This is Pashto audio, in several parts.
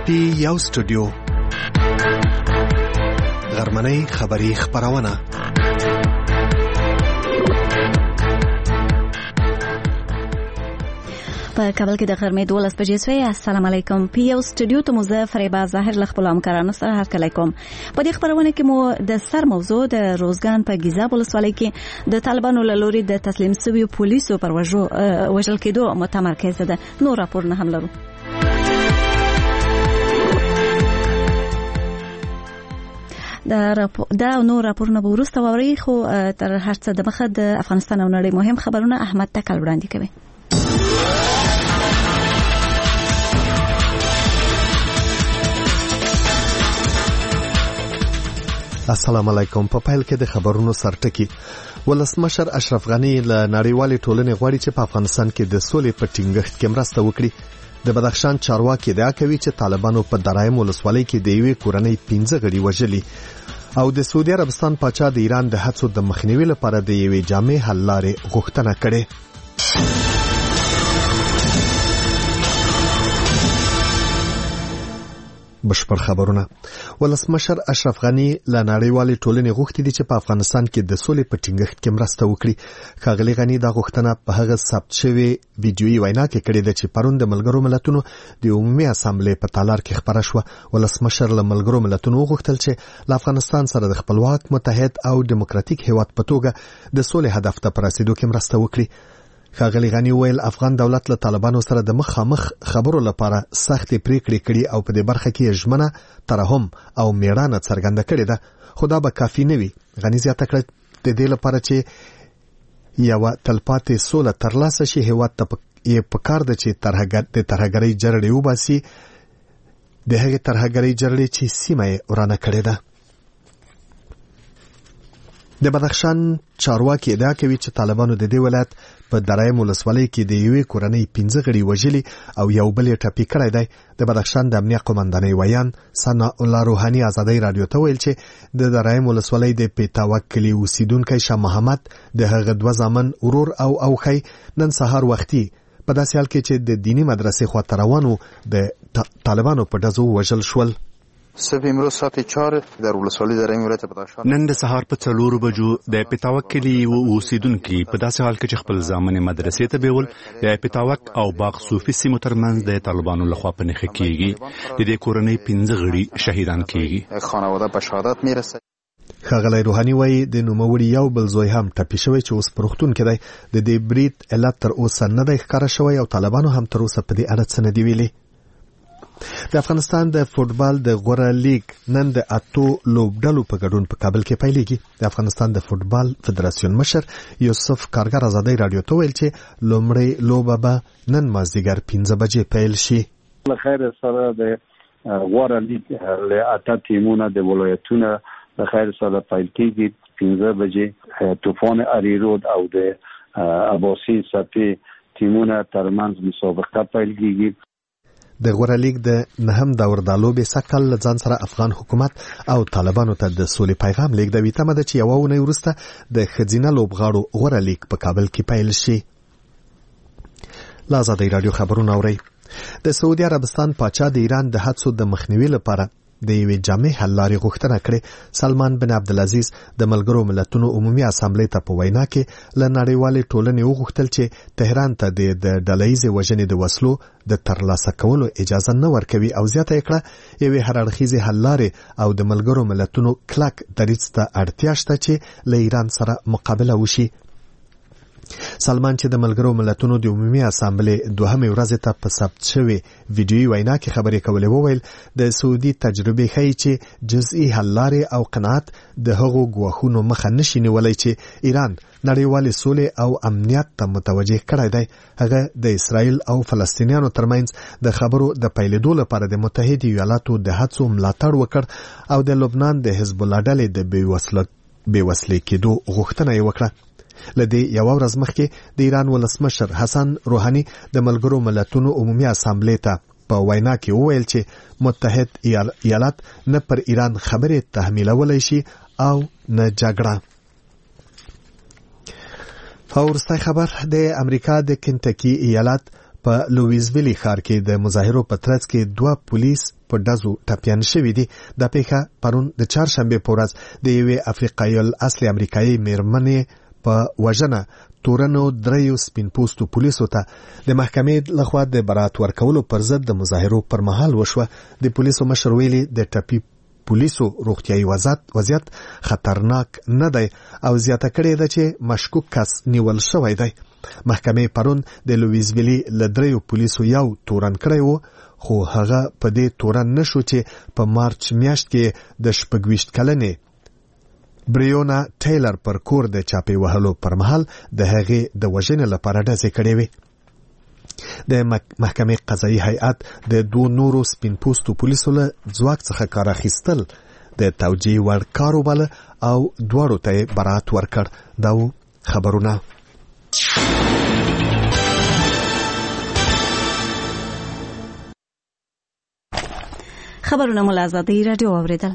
PIO سټوډیو غرمنۍ خبری خبرونه په کابل کې د غرمې 12 بجې شوې. السلام علیکم. PIO سټوډیو ته مو فریبا ظاهر له خپل همکارانو سره هرکلی کوم. په دې خبرونه کې مو د سر موضوع د روزګان په ګیزاب ولسوالۍ کې د طالبانو له لوري د تسلیم شویو پولیسو پر وژل کېدو متمرکز ده. نور راپورونه هم لرو. دا نور راپورونه به وروسته واورئ، خو تر هر څه د مخه د افغانستان او نړۍ مهم خبرونه احمد تکل وړاندې کوي. السلام علیکم. په پیل کې د خبرونو سرټکی. ولسمشر اشرف غنی له نړیوالې ټولنې غواړي چې په افغانستان کې د سولې په ټینګښت کې مرسته وکړي. د بدخشان چارواکي ادعا کوي چې طالبانو په درایم ولسوالۍ کې د یوې کورنۍ 15 غړي وژلي او د سعودي عربستان پاچا د ایران د هڅو د مخنیوي لپاره د یوې جامع حل لارې غوښتنه کړې. بشپړ خبرونه. ولسمشر اشرف غنی له نړیوالې ټولنې غوښتي دي چې په افغانستان کې د سولې په ټینګښت کې مرسته وکړي. ښاغلي غنی دا غوښتنه په هغه ثبت شوی ویډیويي وینا کې کړې ده چې پرون د ملګرو ملتونو د عمومي اسامبلې په تالار کې خبره شوه. ولسمشر له ملګرو ملتونو غوښتل چې له افغانستان سره د خپلواک متحد او دیموکراتیک هیواد په توګه د سولې هدف ته پر رسیدو کې مرسته وکړي. ښاغلي غنی ویل افغان دولت له طالبانو سره د مخامخ خبرو لپاره سختې پریکړې کړي او په دې برخه کې ژمنه ترحم او میړانه څرګنده کړې ده، خو دا به کافي نه وي. غنی زیاته کړه د دې لپاره چې یو تلپاتې سوله ترلاسه شي هیواد ته یې پکار ده چې ترهګرۍ جرړې وباسي، د هغې ترهګرۍ جرړې چې سیمه یې ورانه کړې ده. د بدخشان چارواکي ادعا کوي چې طالبانو د دې ولایت په درایم ولسوالۍ کې د یوې کورنۍ 15 غړي وژلي او یو بل یې ټپي کړی دی. د بدخشان د امنیه قومندانۍ ویان ثنا الله روحاني ازادۍ رادیو ته ویل چې د درایم ولسوالۍ د پیتاوک کلي اوسیدونکی شاه محمد د هغه 2 زامن ورور او اوخی نن سهار وختي په داسې حال کې چې د دینی مدرسې خواته روانو د طالبانو په ډزو وژل شول. صبح امروز ساعت 4 در ولسوالی درایم ولایت بدخشان نن د سهار په 4 بجو د پیتاوک کلي اوسیدونکي په داسې حال کې چې خپل ځامن مدرسې ته بیول د پیتاوک او باغ صوفي سیمو ترمنځ د طالبانو لخوا په نښه کېږي. د دې کورنۍ 15 غړي شهیدان کېږي. خانواده به شهادت میرسه. ښاغلی روحاني وایي د نوموړي یو بل زوی هم ټپي شوی چې اوس په روغتون کې دی. د دې برید علت تر اوسه نه دی ښکاره شوی او طالبانو هم تر اوسه په دې اړه څه نه دي ویلي. د افغانستان د فوټبال د غوره لیګ نن د 8 لوبډلو په ګډون په کابل کې پیلېږي. د افغانستان د فوټبال فدراسیون مشر یوسف کارګر ازادۍ رادیو ته ویل چې لومړی لوبه به نن مازدیګر 15 بجې پیل شي. له خیر سره د غوره لیګ له 8 ټیمونو د ولایتونو له خیر سره پیل کېږي. 15 بجې طوفان اریرود او د اباسین سپي ټیمونو ترمنځ مسابقه پیل کېږي. د غوره لیګ د 9م دور د لوبې سکل ځان سره افغان حکومت او طالبانو ته د سولې پیغام لیږدوي. تمه ده چې یوه اونۍ وروسته د ښځینه لوبغاړو غوره لیګ په کابل کې پیل شي. له ازادۍ راډیو خبرونه اورئ. د سعودي عربستان پاچا د ایران د هڅو د مخنیوي لپاره د یوې جامع حل لارې غوښتنه کړې. سلمان بن عبدالعزیز د ملګرو ملتونو عمومي اسامبلې ته په وینا کې له نړیوالې ټولنې وغوښتل چې تهران ته د ډلهییزې وژنې د وسلو د ترلاسه کولو اجازه نه ورکوي او زیاته یې کړه یوې هرړخیزې حل لارې او د ملګرو ملتونو کلک دریځ ته اړتیا شته چې له ایران سره مقابله وشي. سلمان چې د ملګرو ملتونو د عمومي اسامبلې 2مې ورځې ته په ثبت شوی ویډیويي وینا کې خبرې کولې وویل د سعودي تجربې ښیي چې جزئي حل لارې او قناعت د هغو ګواښونو مخه نشي نیولی چې ایران نړیوالې سولې او امنیت ته متوجه کړی دی. هغه د اسرائیل او فلسطینیانو ترمنځ د خبرو د پیلېدو لپاره د متحده ایالاتو د هڅو ملاتړ وکړ او د لبنان د حزب الله ډلې د بېوسلې کېدو غوښتنه یې وکړه. لدې یو ورځ مخکې د ایران ولسمشر حسن روحاني د ملګرو ملتونو عمومي اسامبلې ته په وینا کې وویل چې متحد ایالات نه پر ایران خبرې تحمیلولی شي او نه جګړه. او وروستی خبر د امریکا د کنټکی ایالت په لویزویلی ښار کې د مظاهرو په ترڅ کې 2 پولیس په ډزو ټپیان شوي دي. د پیښه پرون د چهارشنبه په ورځ د یوې افریقایي اصلي امریکایي میرمنې په وژنه تورنو 3 سپین پوستو پولیسو ته د محکمې لخوا د برات ورکولو پر ضد د مظاهرو پر مهال وشوه. د پولیسو مشر ویلي د ټپي پولیسو روغتیايي وضعیت خطرناک نه دی او زیاته کړې ده چې مشکوک کس نیول شوی دی. محکمې پرون د لویزویلی له 3 پولیسو یو تورن کړی و، خو هغه په دې تورن نشو چې په مارچ میاشت کې د 26 کلنې بریونا ټیلر پر کور د چاپی وهلو پر مهال د هغې د وژنې لپاره ډزې کړې وې. د محکمې قضایي هیئت د 2 نورو سپین پوستو پولیسو له ځواک څخه کار اخیستل د توجیه وړ کار وباله او دواړو ته برات ورکړ. دا خبرونه. خبرونه مو له آزادۍ راډیو اوریدل.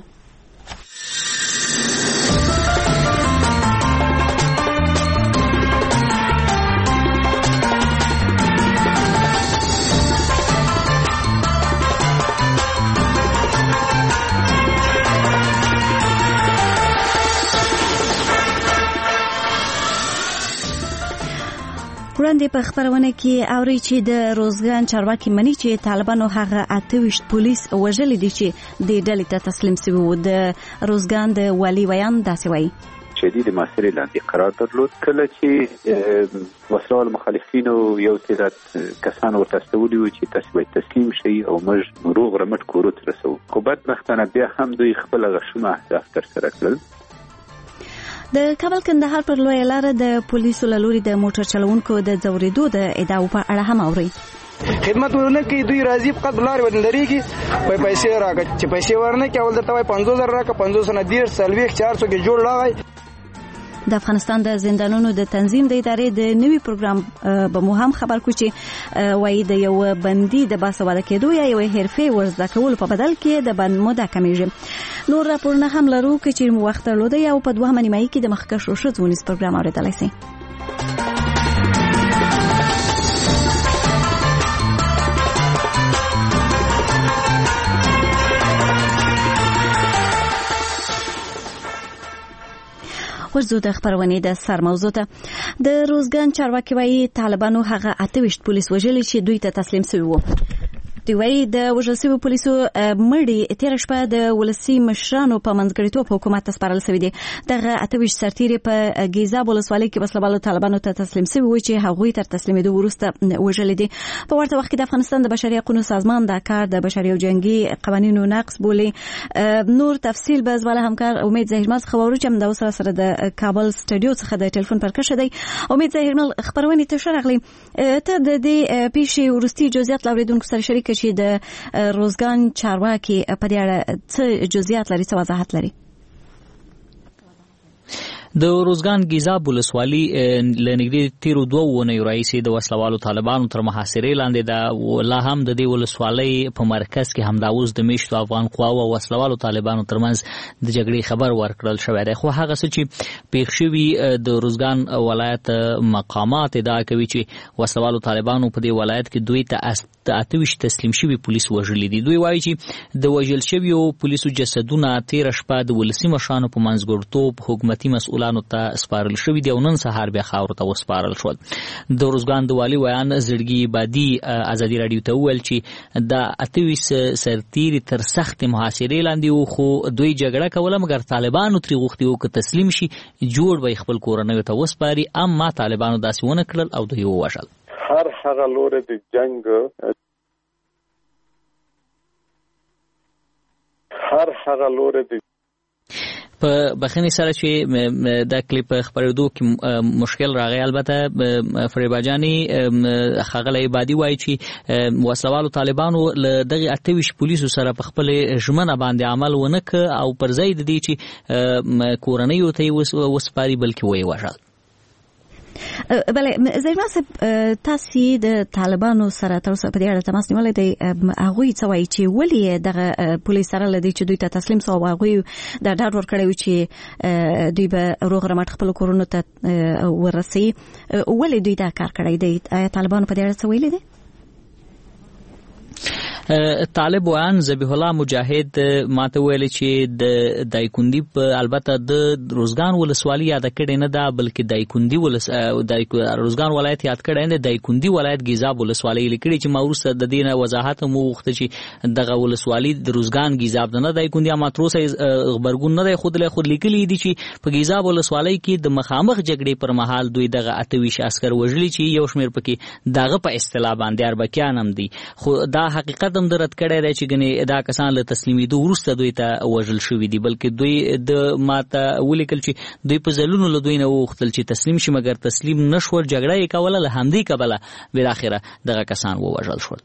وړاندې په خبرونه کې اوري چې د روزګان چارواکي مني چې طالبانو هغه 28 پولیس وژلي دي چې د ډلې ته تسلیم شوي وو. د روزګان د والي ویان داسې وایي شدید محاصرې لاندې قرار درلود. کله چې وسله مخالفینو یو تعداد کسان ورته استولي وو چې تاسو باید تسلیم شئ او موږ روغ رمټ کورو ته رسو. خو بدبختانه بیا هم دوی خپل غشونه اهداف ترسره کړل. د کابل کندهار پر لویه لاره د پولیسو له لوري د موټر چلوونکو د ځورېدو د ادعاو په اړه هم اوري. خدمت ورنه کې دوی راځي فقط بلار ودلریږي په پیسې راکړي چې پیسې ورنه کې اول درته وای 50000 راکړه 500 نه ډیر سلويخ 400 کې جوړ لاغی. د افغانستان د زندانونو د تنظیم د ادارې د نوي پروګرام به مو هم خبر کو چې وایي د یو بندي د باسواده کېدو یا یو حرفې ورزده کولو په بدل کې د بند موده کمیږي. نور راپورونه هم لرو چې مو وخت درلوده او په 2 نیمایي کې د مخکښو ښځو ونیس پروګرام اوریدلای شئ. ورزو د خبرونې د سر موضوع ته. د روزګان چارواکي وایي طالبانو هغه 28 پولیس وژلي چې دوی ته تسلیم شوي وو. دوی وایي د وژل شویو پولیسو مړي تېره شپه د ولسي مشرانو په منځګړیتوب حکومت ته سپارل شوي دي. دغه 28 سرتیري په ګیزاب ولسوالۍ کې وسله والو طالبانو ته تسلیم شوي وو چې هغوی تر تسلیمېدو وروسته وژلي دي. په ورته وخت کې د افغانستان د بشري حقوقو سازمان دا کار د بشري او جنگي قوانینو نقض بولي. نور تفصیل به زواله همکار امید زهیرمل خبرو چې د اوسره سره د کابل سټوډیو څخه د ټلیفون پر کښه دی. امید زهیرمل خبرونه ته شرغلی ته د دې پیښې ورستي جزئیات لاوریدونکو سره شریک چې د روزګان چارواکي په دې اړه څه جزئیات لري، څه وضاحت لري؟ د روزګان ګیزاب ولسوالي لنګدي تیرو 2 ونیو راځي د وسلوالو طالبانو تر محاصرې لاندې د لا هم د دې ولسوالۍ په مرکز کې همداوز د میشتو افغان قواو او وسلوالو طالبانو ترمنځ د جګړې خبر ورکړل شوی دی. خو هغه څه چې پیښ شوي د روزګان ولایت مقامات ادعا کوي چې وسلوالو طالبانو په دې ولایت کې دوی ته 28 تسلیم شوي پولیس وژلي دي. دوی وایي چې د وژل شویو پولیسو جسدونه تیر شپه د ولسي مشرانو په منځګړیتوب حکومتي مسؤلانو ته سپارل شوي دي او نن سهار بیا خاورو ته وسپارل شول. د روزګان د والي ویان زړګي بادي ازادي رادیو ته وویل چې د 28 سرتیري تر سخت محاصرې لاندې وو، خو دوی جګړه کوله مګر طالبانو ترې غوښتي وو که تسلیم شي جوړ به خپل کورنیو ته وسپاري، اما طالبانو داسې ونه کړل او دوی ووژل. هر هغه لوري د جنگ په بخښنې سره چې د کلیپ خبرېدو کې مشکل راغی. البته فریبا جاني ښاغلی عبادي وایي چې وسلوالو طالبانو له دغه 28 پولیسو سره په خپل ژمنه باندې عمل ونه کړ او پر ځای د دې چې کورنیو ته یې وسپاري بلکې ویې وژل. بله زهیرمل صاحب، تاسو د طالبانو سره تر اوسه په دې اړه تماس نیولی دی. هغوی څه وایي چې ولې دغه پولیس سره له دې چې دوی ته تسلیم سو او هغوی دا ډاډ ورکړی و چې دوی به روغ رمټ خپلو کورونو ته ورسوي، ولې دوی دا کار کړی دی؟ آیا طالبانو په دې اړه څه ویلي دی؟ طالب وان ذبیح الله مجاهد ماته ویل چې د دایکندي په البته د روزګان ولسوالۍ یاد کړي نه ده بلکې دایکندي روزګان ولایت یاد کړي نه دایکندي ولایت ګیزاب ولسوالۍ لیکلي چې ما ورسته د دینه وضاحت مو وخت چې دغه ولسوالۍ د روزګان ګیزاب نه دایکندي ما تروسه خبرګون نه خود لیکلي دي چې په ګیزاب ولسوالۍ کې د مخامخ جګړې پر مهال دوی دغه 28 عسكر وژلي چې یو شمېر پکې دغه په اصطلاح باندې اربکیان هم دي خو دا حقیقت هم درت کړی دی چې ګنې دا کسان له تسلیمیدو وروسته دوی ته وژل شوي دي بلکې دوی د ماته ولیکل چې دوی په ځلونو له دوی نه وغوښتل چې تسلیم شي مګر تسلیم نه شول جګړه یې کوله له همدې کبله بالاخره دغه کسان ووژل شول.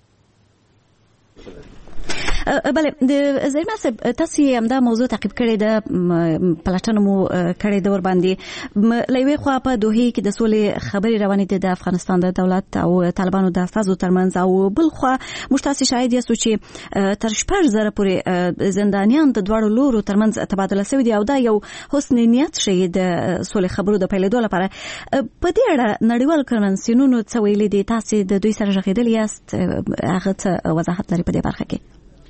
بله د زریمه صاحب تاسو هم دا موضوع تعقیب کړی د پلټنو مو کړی د ور باندې لوي خو په دوه کې د سولې خبري روانې دي د افغانستان د دولت او طالبانو د استازو ترمنځ او بل خو مشتاسي شاهد یاستو چې تر 4000 پورې زندانیان د دوړو لورو ترمنځ تبادله شوی دي او دا یو حسن نیت شي د سولې خبرو د پیلېدو لپاره په دې اړه نړیوال کنوانسیونونو څه ویلي دي تاسو د دوی سره ژغېدل یاست هغه څه وضاحت لري په دې برخه کې؟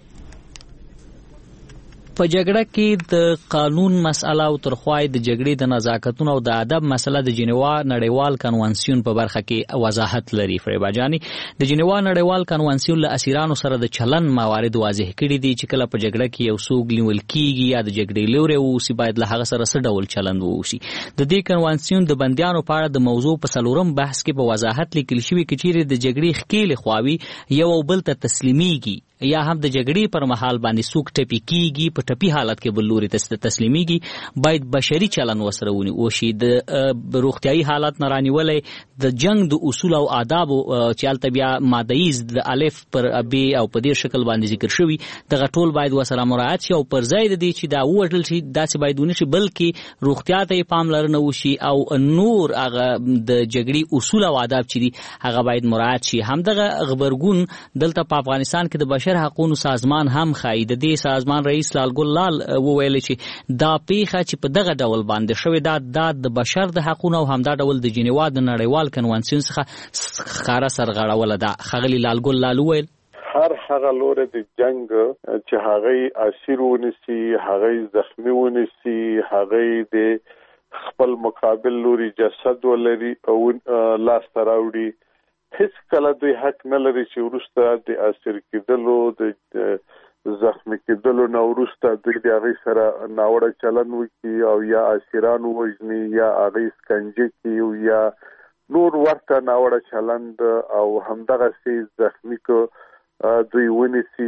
په جګړه کې د قانون مسله او ترخوای د جګړې د نزاکتونو او د ادب مسله د جنیوا نړیوال کنوانسیون په برخه کې وضاحت لري. فریبا جانی د جنیوا نړیوال کنوانسیون له اسیرانو سره د چلن موارد واضح کړي دي چې کله په جګړه کې یو څوک نیول کیږي یا د جګړې لوري اوسي باید له هغه سره څه ډول چلند وشي. د دې کنوانسیون د بندیانو په اړه د موضوع په څلورم بحث کې په وضاحت لیکل شوی چې چیرې د جګړې ښکېلې خواوي یو بل ته تسلیمیږي یا هم د جګړې پر مهال باندې سوق ټپي کیږي په ټپي حالت کې بل لوري ته تسلیمیږي باید بشري چلن وسره وشي. د روغتيایي حالت نه رانیولې د جنگ د اصول او آداب چې البته بیا مادهیز د الف پر ب او په دې شکل باندې ذکر شوی دغه ټول باید وسره مراعات شي او پر ځای د دې چې دا وټل شي داسې باید ونه شي بلکې روغتیا ته پاملرنه وشي او نور هغه د جګړې اصول او آداب چې دي هغه باید مراعات شي. همدغه خبرګون دلته په افغانستان کې د بشر حقوقو سازمان هم خای د دې سازمان رئیس لالګل لال وویل چې دا پیخه چې په دغه ډول باندې شوې د بشر د حقوقو او همدا ډول د جنیوا د نړیوال کنوانسیون څخه خاره سرغړول ده. خغلی لالګل لال وویل هر هغه لوري د جنگ چې هغه اسیر ونیسي هغه زخمی ونیسي هغه د خپل مقابل لوري جسد ولري او لاس تراوړي هیڅ کله دوی حق نه لري چې ورسته د اسیر کېدلو د زخمی کېدلو نه ورسته دوی د هغې سره ناوړه چلن وکړي او یا اسیران ووژني یا هغې سکنجه کړي یا نور ورته ناوړه چلند او همدغسې زخمی که دوی ونیسي.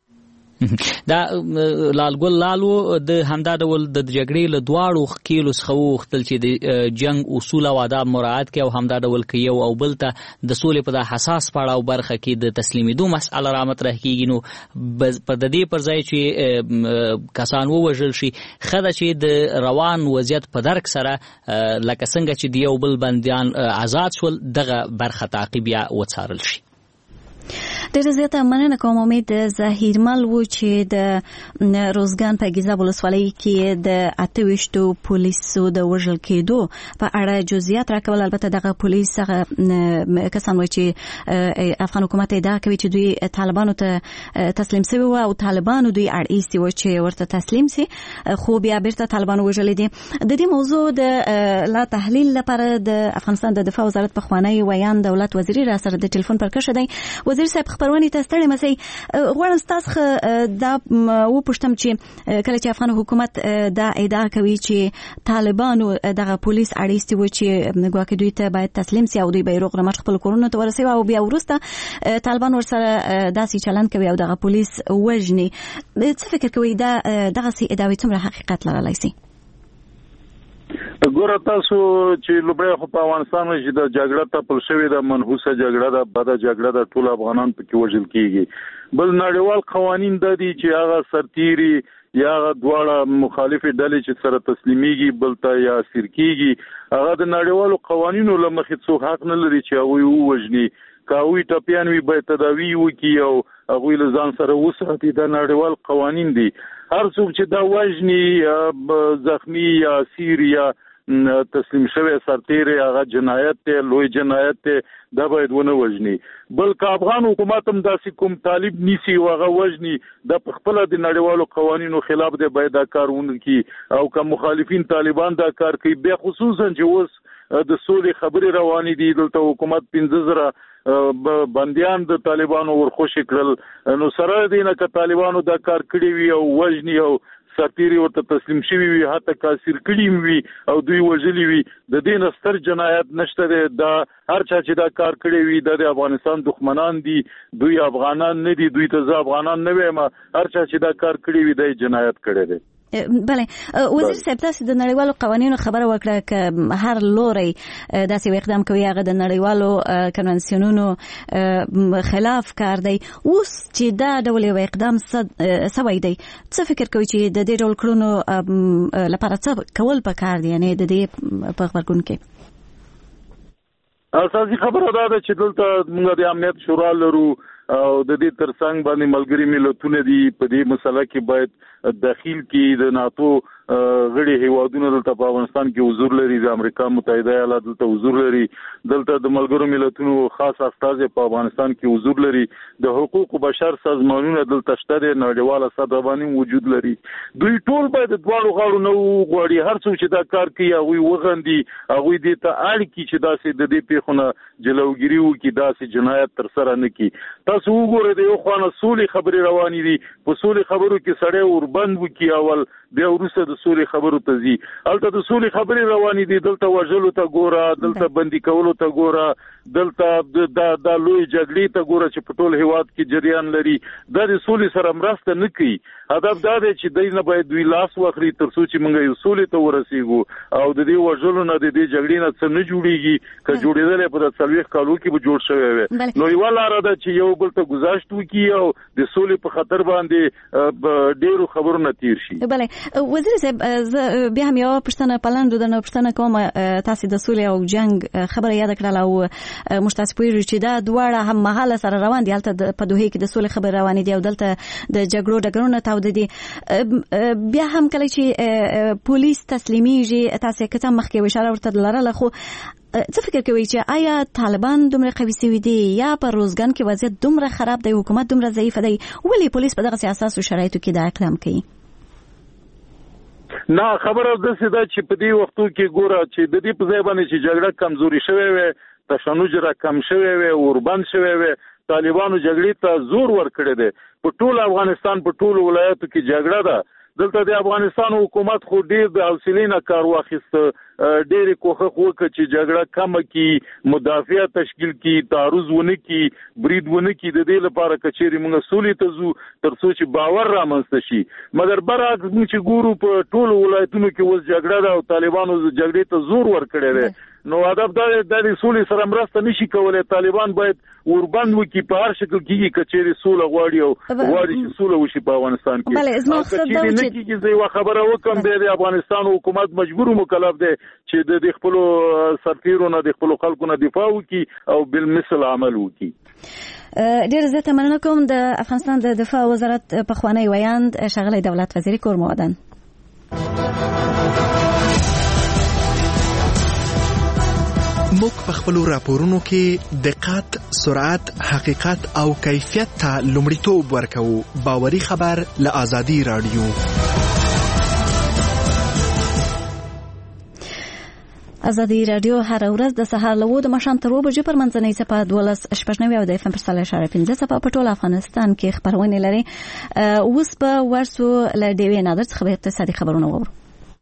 دا لالګل لالو د همدا ډول د جګړې له دواړو ښکېلو څخه وغوښتل چې د جنگ اصول او آداب مراعات کړي او همدا ډول که یو او بل ته د سولې په دا حساس پړاو برخه کې د تسلیمیدو مسئله را مطرح کېږي نو په د دې پر ځای چې کسان ووژل شي ښه ده چې د روان وضعیت په درک سره لکه څنګه چې د یو بل بندیان آزاد شول دغه برخه تعقیب یا وڅارل شي. ډېر زیاته مننه کوم. امید ظهیرمل و چې د روزګان په ګیزاب ولسوالۍ کې د 28 پولیسو د وژل کېدو په اړه جزئیات راکول. البته دغه پولیس هغه کسان وایي چې افغان حکومت ادعا کوي چې دوی طالبانو ته تسلیم شوي وو او طالبانو دوی اړ ایستي وو چې ورته تسلیم شي خو بیا بیرته طالبانو وژلي دي. د دې موضوع د لا تحلیل لپاره د افغانستان د دفاع وزارت پخوانی ویان دولت وزیری را سره د ټلیفون پر کښه دی. وزیر صاحب خبرونه ته ستړي مسئ غواړم تاسو دا و پښتم چې کله چې افغان حکومت دا ادعا کوي چې طالبانو دغه پولیس اړیستي و چې ګواکې دوی ته باید تسلیم سي او دوی به روغ رمټ خپل کورونه ته ورسوي او بیا وروسته طالبان ورسره داسې چلند کوي او دغه پولیس وژني. څه فکر کوي دغه سي ادعاوې څومره حقیقت لرلی سي؟ ګوره تاسو چې لومړی خو په افغانستان کې د جګړه تپل شوې ده منحوسه جګړه ده بده جګړه ده ټول افغانان پکې وژل کېږي. بل نړیوال قوانین د دي چې هغه سرتیري یا دواړه مخالفې ډلې چې سره تسلیمیږي بل ته یا اسیر کېږي هغه د نړیوالو قوانینو له مخې څوک حق نه لري چې هغوی ووژني. که هغوی ټپیان وي باید تداوي وکړي او هغوی له ځان سره وساتي. دا نړیوال قوانین دي. هر څوک چې دا وژني زخمی یا اسیر یا تسلیم شوی سرتیری هغه جنایت ته لوی جنایت ته دا باید ونه وژني بلکې افغان حکومت هم داسې کوم طالب نیسی او هغه وژني د خپل د نړیوالو قوانینو خلاف دی باید دا کار ونکړي او که مخالفین طالبان دا کار کوي به خصوصا چې اوس د سولې خبرې روانې دي دلته حکومت 15,000 بنديان د طالبانو ورخوشي کړل نو سره دینه ک طالبانو دا کار کړی وي او وژني او سرتیری ورته تسلیم شوی وي حتی کاسر کړي وي او دوی وژلي وي د دین ستر جنایت نشته دا هر چا چې دا کار کړی وي د افغانستان دښمنان دي دوی افغانان نه دي دوی ته افغانان نه وي ما هر چا چې دا کار کړی وي د جنایت کړی دی بله وزیر صاحب تاسو د نړیوالو قوانینو خبره وکړه چې هر لوري داسې اقدام کوي هغه د نړیوالو کنونسیونونو خلاف کار دی اوس چې دا ډول اقدام سوی دی څه فکر کوي چې د دې ډول کړنو لپاره څه کول پکار دي یعنی د دې په خبرګون کې اساسي خبره دا ده چې دلته موږ د امنیت شورا لرو او د دې ترڅنګ باندې ملګری ملتونه دي په دې مسله کې باید داخل کې د ناتو غړي هیوادونو دلته په افغانستان کې حضور لري د امریکا متحده ایالات دلته حضور لري دلته د ملګرو ملتونو خاص استازي په افغانستان کې حضور لري د حقوق بشر سازمانونو دلته شته د نړیواله سطح باندې وجود لري دوی ټول باید د دوه غاړو نو غواړي هر څوک چې دا کار کوي هغه وغندي هغه دې ته اړ کی چې داسې د دې پیښونه جلوګیری وکړي داسې جنایت تر سره نه کی تاسو وګورئ د یو خوانه سولې خبرې روانې دي په سولې خبرو کې سړی وربند وکړي اول بیا وروسته د سولې خبرو ته ځي البته د سولې خبرې روانې دي دلته وژلو ته ګوره دلته بندي کولو ته ګوره دلته د لوی جګړې ته ګوره چې په ټول هیواد کې جریان لري د سولې سره مرسته نه کوي هدف دا دی چې دوی نه باید دوی لاس واخلي تر څو چې موږ یو سولې ته ورسیږو او د دې وژلو نه د دې جګړې نه څه نه جوړیږي که جوړېدل په 40 کالو کې به جوړ شوی وي نو یو لار ده چې یو بل ته گزارش وکړي او د سولې په خطر باندې ډیرو خبرونه تیر شي بله وزیر صاحب بیا هم یو پښتنه پلان د نو پښتنه کوم تاسو د سولې او جنگ خبره یاد کړل او مشتاسپوي چې دا دواړه هم مهاله سره روان دي البته په دوه کې د سولې خبر روان دي او دلته د جګړو ډګرونه تاود دي بیا هم کله چې پولیس تسلیمیږي تاسو کته مخکې اشاره ورته لرله خو څه فکر کوي چې آیا طالبان دومره قوي سوي دي یا په روزګان کې وضعیت دومره خراب دی حکومت دومره ضعیف دی ولی پولیس په دغه سیاست او شرایطو کې دا اقدام کوي نه خبره ده چې په دې وختو کې ګوره چې د دې په ځای باندې چې جګړه کمزوري شوې وي تشنج را کم شوې وي اوربند شوې وي طالبانو جګړې ته زور ورکړی دی په ټول افغانستان په ټول ولایتو کې جګړه ده دلته د افغانستان حکومت خو ډیر د حوصلې نه کار واخیست ډېر کوښښ وکړ چې جګړه کم کی مدافع تشکیل کی تعرض ونه کی برید ونه کی د دې لپاره کچېری موږ سولې ته زو تر څو چې باور رامنځته شي مګر برعکس موږ چې ګورو په ټول ولایتونو کې اوس جګړه ده او طالبانو جګړې ته زور ورکړی دی نو هدف دا د سولې سره مرسته نشي کولای طالبان باید وربند وکړي په هر شکل کې کچېری سوله غواړي او غواړي چې سوله وشي په افغانستان کې بله زما مقصد دا چې زه یو خبره وکم د افغانستان حکومت مجبور مکلف دی چې د خپل سرتیرونو د خپل خلکو نه دفاع وکړي او بالمثل عمل وکړي ډیر زه تمنه کوم د افغانستان د دفاع وزارت په خوانی ویاند شغله دولت وزیر کور موادن موږ په خپل راپورونو کې دقت، سرعت، حقیقت او کیفیت ته لومړیتوب ورکوو. باوري خبر له آزادي رادیو. آزادي رادیو هر ورځ د سهار له 9 د ماښام تر 2 بجې پر منځنۍ صفه 12:95 او د FM پر 3.15 صفه په ټول افغانستان کې خبرونه لري. اوس په ورسو له ډیوې نادر څخه اقتصادي خبرونه وورو.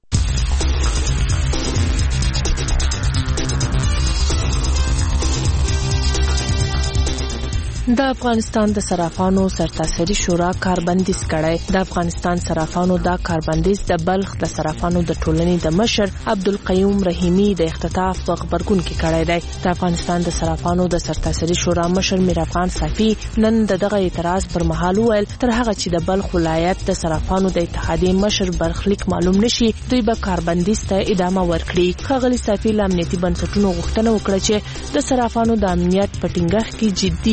د افغانستان د صرافانو سرتاسري شورا کاربندیز کړی. د افغانستان صرافانو دا کاربندیز د بلخ د صرافانو د ټولنې د مشر عبدالقیوم رحیمی د اختطاف په خبرګون کې کړی دی. د افغانستان د صرافانو د سرتاسري شورا مشر میرافغان صافی نن دغه اعتراض پر مهال ویل تر هغه چې د بلخ ولایت د صرافانو د اتحادیې مشر برخلیک معلوم نشي دوی به کاربندیز ته ادامه ورکړي. ښاغلي صافی له امنیتي بنسټونو غوښتنه وکړه چې د صرافانو د امنیت په ټینګښت کې جدي اقدامات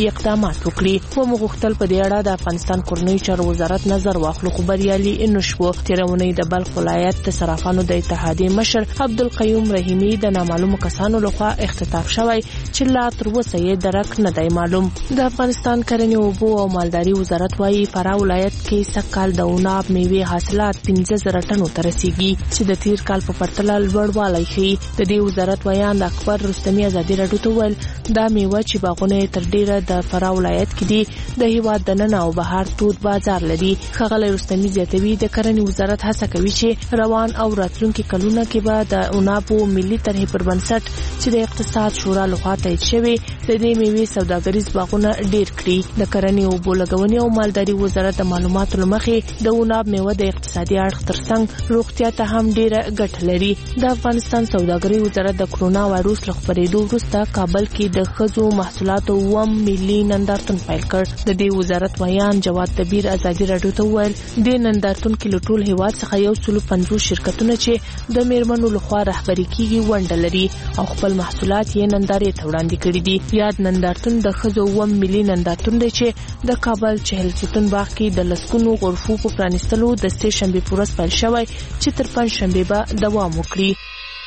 اقدامات وکړي. و مغختل په دې اړه د افغانستان کورنۍ چارو وزارت نظر واخلو خو بریالي نشو. تیرونی د بلخ ولایت د صرافانو د اتحادیې مشر عبدالقیوم رحیمی د نامعلومو کسانو لخوا اختطاف شوی چې لا تر اوسه یې درک نه دی معلوم. د افغانستان کرنې، اوبو او مالداري وزارت وايي فراه ولایت کې سږکال د عناب میوې حاصلات 15,000 ټنو ته رسیږي چې د تیر کال په پرتله لوړوالی ښيي. د دې وزارت ویان د اکبر رستمي ازادي راډیو ته ویل دا میوه چې باغونه تر ډیره د فراه ولایت کې دي د هیواد د نن او بهر تود بازار لري. ښاغلی رستمي زیاتوي د کرنې وزارت هڅه کوي چې روان او راتلونکي کلونه کې به د عنابو ملي طرحې پر بنسټ چې د اقتصاد شورا لخوا تایید شوی د دې میوې سوداګریز باغونه ډیر کړي. د کرنې، اوبو لګونې او مالداري وزارت د معلوماتو لمخې د عناب میوه د اقتصادي اړخ ترڅنګ روغتیا ته هم ډیره ګټه لري. د افغانستان سوداګرۍ وزارت د کرونا وایروس له خپرېدو وروسته کابل کې د ښځو محصولاتو 1 ملي نندارتون پیل کړ. د دې وزارت ویان جواد تبیر ازادي راډیو ته ویل د نندارتون کې له ټول هیواد څخه 150 شرکتونه چې د میرمنو لخوا رهبري کیږي ونډه لري او خپل محصولات یې نندارې ته وړاندې کړي دي. یاد نندارتون د ښځو 1 ملي نندارتون دی چې د کابل چهل ستون باغ کې د لسګونو غرفو په پرانیستلو د سه شنبې په ورځ پیل شوی چې تر پنځشنبې به دوام وکړي.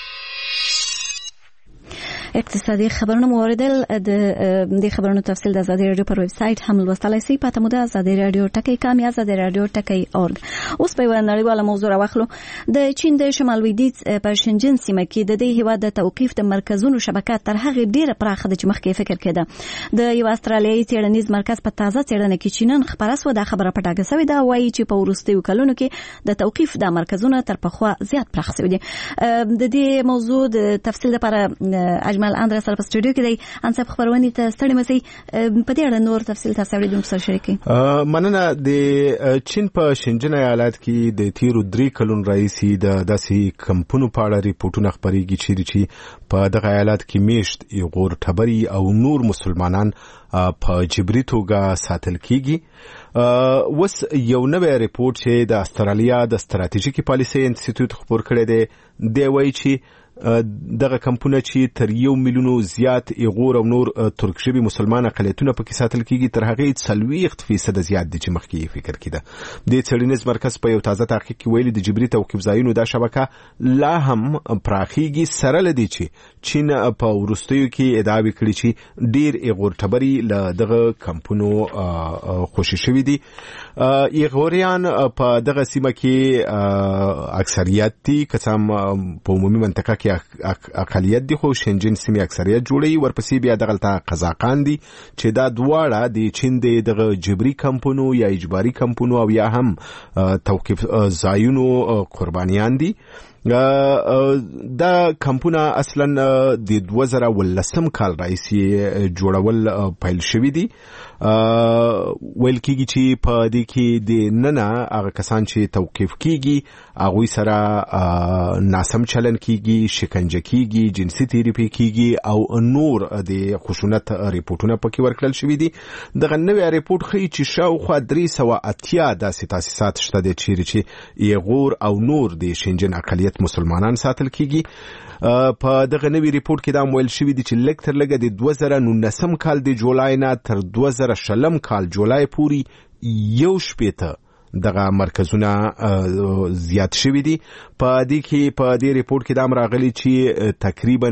اقتصادي خبرونه موردل د خبرونو تفصیل د ازادي رادیو پر ویب سټ هم لوستلای شئ. پته مو د ازادي رادیو ټکی کام یا ازادي رادیو ټکی اورګ. اوس په یوه نړیواله موضوع راوخلو. د چین د شمال لویدیځ په شنجن سیمه کې د دې هیواد د توقیف د مرکزونو شبکه تر هغه ډیره پراخه ده چې مخکې فکر کېده. د یو استرالیایي څېړنیز مرکز په تازه څېړنه کې چینن خبره سو د خبره پټه شوې ده، وایي چې په وروستیو کلونو کې د توقیف د مرکزونو تر پخوا زیات پراخ شوي دي. د دې موضوع د تفصیل لپاره اجمل اندرا سره په سټوډیو کې دی. انصاف خبرونه ته ستړي مسي په دې اړه نور تفصیل تاسو اوریدونکو سره شریکي. مننه. د چین په شنجن ایالت کې د تیرو 3 کلونو راهیسې د داسې کمپونو په اړه ریپورتونه خبرېږي چې په دغه ایالت کې میشت غور ټبري او نور مسلمانان په جبري توګه ساتل کیږي. وس یو نوې ریپورت چې د استرالیا د ستراتیژیکي پالیسي انسټیټیوټ خبر کړی دی، دی وایي چې دغه کمپونه چې تر 1 میلیون زیات ایغور او نور ترک شوي مسلمان اقلیتونه پکې ساتل کیږي تر هغه 40% زیات دي چې مخکې فکر کیده. د څېړنیز مرکز په یو تازه تحقیق کې ویلي د جبري توقیف ځایونو دا شبکه لا هم پراخیږي، سره لدی چې چین په وروستیو کې ادعا وکړي چې ډیر ایغور ټبري له دغه کمپونو خوشي شوي دي. ایغوریان په دغه سیمه کې اکثریت دي، کسان په عمومي منطقه کې اقلیت دي، خو شنجن سیمه اکثریت جوړي. ورپسې بیا دغلته قزاقان دي چې دا دواړه د چین دغه جبري کمپونو یا اجباري کمپونو او یا هم توقیف ځایونو قربانیان دي. دا کمپونه اصلا د 2018 کال راهیسې جوړول پیل شوی دي. ویل کېږي چې په دې کې د ننه هغه کسان چې توقیف کیږي هغوی سره ناسم چلن کیږي، شکنجه کیږي، جنسي تیریپي کیږي او نور د خشونت ریپورتونه پکې ورکړل شوي دي. دغه نوې ریپورت ښیي چې شاوخوا 380 داسې تاسیسات شته دي چې ایغور او نور د شنجن اقلیت مسلمانان ساتل کیږي. په دغه نوې ریپورت کې دا ویل شوی دی چې لږ تر لږه د 2019 کال د جولای نه تر 2020 کال جولای پورې 1 دغه مرکزونه زیات شوي دي. په دې ریپورت کې دا راغلي چې تقریبا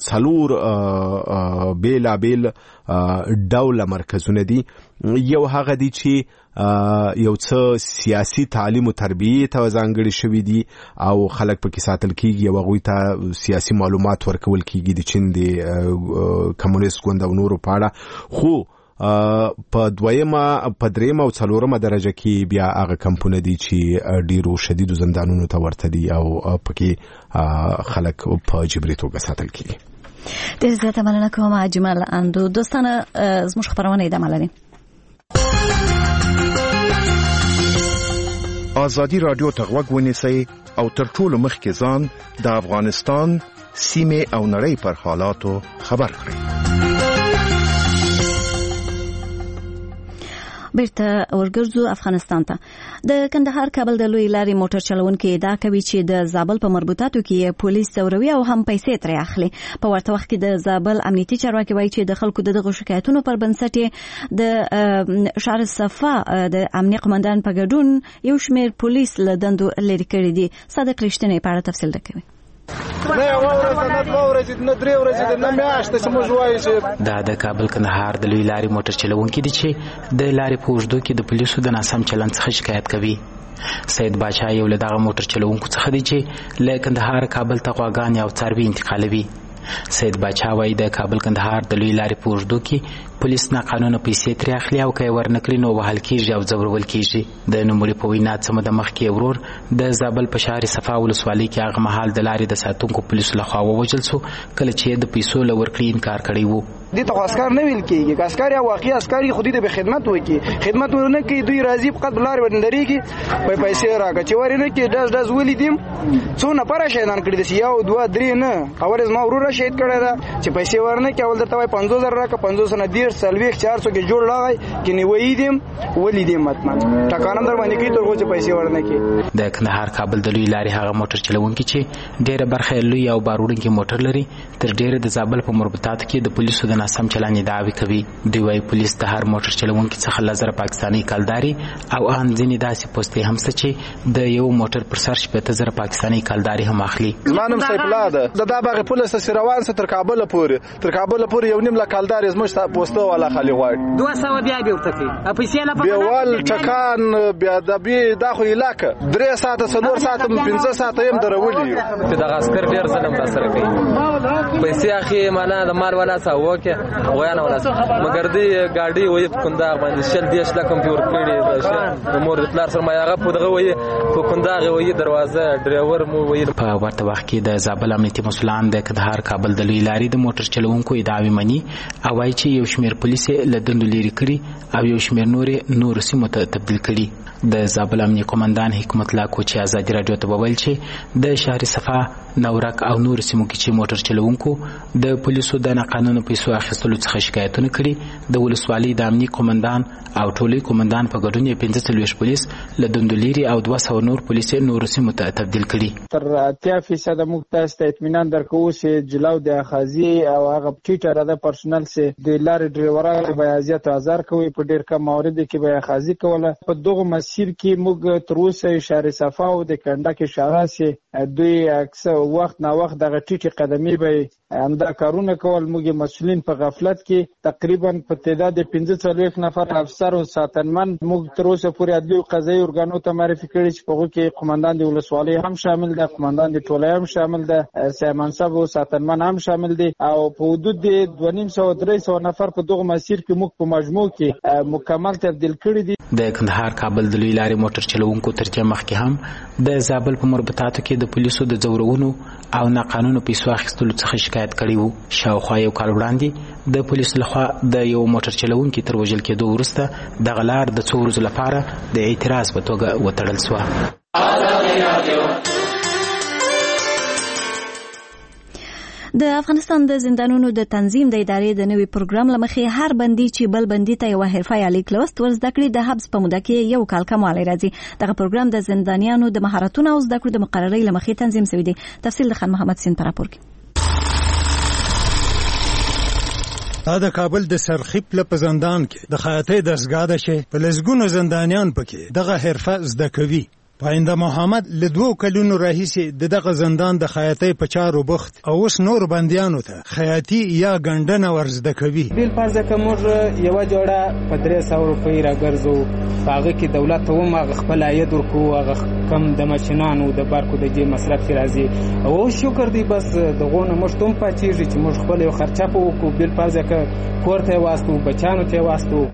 4 بیل ډول مرکزونه دي. یو هغه دي چې یو څه سیاسي تعلیم او تربیه ته ځانګړي شوي دي او خلک پکې ساتل کیږي او هغوی ته سیاسي معلومات ورکول کیږي د چین د کمونیست ګوند او نورو په اړه. خو په دویمه، په دریمه او څلورمه درجه کې بیا هغه کمپونه دي چې ډیرو شدیدو زندانونو ته ورته دي او پکې خلک په جبري توګه ساتل کیږي. ډېر زیاته مننه کوم اجمل اندو. دوستانه زموږ خبرونه ادامه لري. ازادي رادیو ته غوږ ونیسئ او تر ټولو مخکې ځان د افغانستان سیمه او نړۍ پر حالاتو خبر کړئ. بیرته ورګرځو افغانستان ته. د کندهار کابل د لوی لارې موټر چلونکي ادعا کوي چې د زابل په مربوطاتو کې پولیس ځوروي او هم پیسې ترې اخلي. په ورته وخت کې د زابل امنیتي چارواکي وایي چې د خلکو دغه شکایتونو پر بنسټ د شهر صفا د امنیه قومندان په ګډون یو شمېر پولیس له دندو لرې کړي دي. صادق رښتینی په اړه تفصیل راکوي. دا د کابل کندهار د لوی لارې موټر چلونکي دي چې د لارې په اوږدو کې د پولیسو د ناسم چلند څخه شکایت کوي. سید باچا یو له دغه موټر چلونکو څخه دی چې له کندهار کابل ته غواګانې او څاروي انتقالوي. سید باچا وایي د کابل کندهار د لوی لارې په اوږدو کې پولیس ناقانونه پیسې ترې اخلي او که یې ورنکړي نو وهل کېږي او ځورول کېږي. د نوموړي په وینا څه موده مخکې ورور د زابل په شهر صفا ولسوالۍ کې هغه مهال د لارې د ساتونکو پولیسو لخوا ووژل سو کله چې د پیسو له ورکړې انکار کړی و. دې ته عسكر نه ویل کېږي که عسكر یا واقعي عسكر خو دې به خدمت وکړي. خدمت ورنه کوي دوی راځي فقط لارې ورندريږي په پیسې راکړي چې ورنه کې داس ولیدم څونه پر شهیدان کړی دي. یو دوه درې نه اول ما ورور شهید کړی دا چې پیسې ورنه کې اول درته وای 50000 راکړه 500 نه ډیر سلويخ 400 کې جوړ لاغی کې نیوي دیم ولیدم متمن ټکانم در باندې کې ترغه چې پیسې ورنه کې. د کندهار کابل د لوی لارې هغه موټر چلونکي چې ډیره برخه لوی او باروړونکي موټر لري تر ډیره د زابل په مربوطاتو کې د پولیسو د ناسم چلند دعوی کوي. دوی وايي پولیس د هر موټر چلونکي څخه لزر پاکستاني کالداري او ان ځینې داسې پوسټې هم څه چې د یو موټر پر سر 18000 پاکستاني کالداري هم اخلي. زمانم سیف الله ده د باغ پولیس سره روان تر کابل پورې یو نیم لا کالداري زموږ پوسټو والا خالي غواړي 200 بیا ورته کوي پیسې لا په ول ټکان بیا د خو علاقه 3 ساعته 4 ساعته 15 ساعته هم درولي چې د عسكر ډیر ظلم را سره کوي. پیسې اخی معنا د مال ولا ساوکه ویانا ولا مگر دی ګاډي وې په کندهار باندې شل دیش لا کمپیوټر کړی د مور پلار سره ما هغه په دغه وې په کندهار وې دروازه ډرایور مو وې. په ورته وخت کې د زابل امنیتي مسولان د کندهار کابل د لوی لارې د موټر چلونکو ادعاوې مني او وايي چې یو شمېر پولیس له دندو لرې کړي او یو شمېر نور سیمو ته تبدیل کړي. د زابل امنیه قومندان حکمت الله کوچی ازادي رادیو ته وویل چې د شهر صفا نورک او نور سیمو کې چې موټر چلونکو د پولیسو د ناقانونه پیسو اخیستلو څخه شکایتونه کړي د ولسوالۍ د امنیه قومندان او ټولي قومندان په ګډون 15 پولیس له دندو لري او 200 نور پولیس نور سیمو ته تبدیل کړي. تر 80% موږ تاسو ته اطمینان درکو چې جلاو د اخاذي او هغه ټیټر د پرسونل سي د لارې ډرایورانو به ازیات هزار کوي په ډیر کم موارد کې به اخاذي کوله. په دغه مسیر کې موږ تر اوسه شهر صفا او د کنده کې شاراسي دوی اکثر وخت نا وخت دغه ټیټي قدمي به انده کارونه کول. موږ مسؤلین په غفلت کې تقریبا په تعداد 15 نفر افسر او ساتنمن موږ تر اوسه پورې عدلي او قضایي ارګانو ته معرفي کړي چې په هغه کې قومندان د ولسوالۍ هم شامل دي، قومندان د ټولۍ هم شامل دي، سیمانصب او ساتنمن هم شامل دي او په حدود د 250-300 نفر په دغه مسیر کې موږ په مجموع کې مکمل تبدیل کړي دي. د کندهار کابل د لوی لارې موټر چلونکو ترجمه مخکې هم د زابل په مربوطاتو کې د پولیسو د ځورونو او ناقانونه پیسو اخیستلو څخه شکایت کړی وو. شاوخوا یو کال وړاندې د پولیسو لخوا د یو موټر چلونکي تر وژل کېدو وروسته دغه لار د څو ورځو لپاره د اعتراض په توګه وتړل شوه. د افغانستان د زندانونو د تنظیم د ادارې د نوي پروګرام لمخې هر بندي چې بل بندي ته یو حرفه یا لیک لوست ورزده کړي د حبس په موده کې یو کال کموالی راځي. دغه پروګرام د زندانیانو د مهارتونو او زده کړو د مقررۍ لمخې تنظیم شوی دی. تفصیل د خان محمد سین پر راپور کې. دا د کابل د سرخیپ په زندان کې د خیاطۍ دستګاه ده چې په لسګونو زندانیان پکې دغه حرفه زده کوي. پاینده محمد له 2 کلونو راهیسې دغه زندان د خیاطۍ په چارو بوخت او اوس نور بندیانو ته خیاطي یا ګنډنه ورزده کوي. بیل فرض کومه یو جوړه په 300 روپۍ راګرځو هغه کې دولت ته ومغه خپل عاید ورکو هغه کم د ماشينانو د بارکو د جې مصرف راځي او شکر دی بس دغه نه مشتوم پاتېږي چې موږ خپل یو خرچه په وکړو. بیل فرض کورته واسطو بچانو ته واسطو.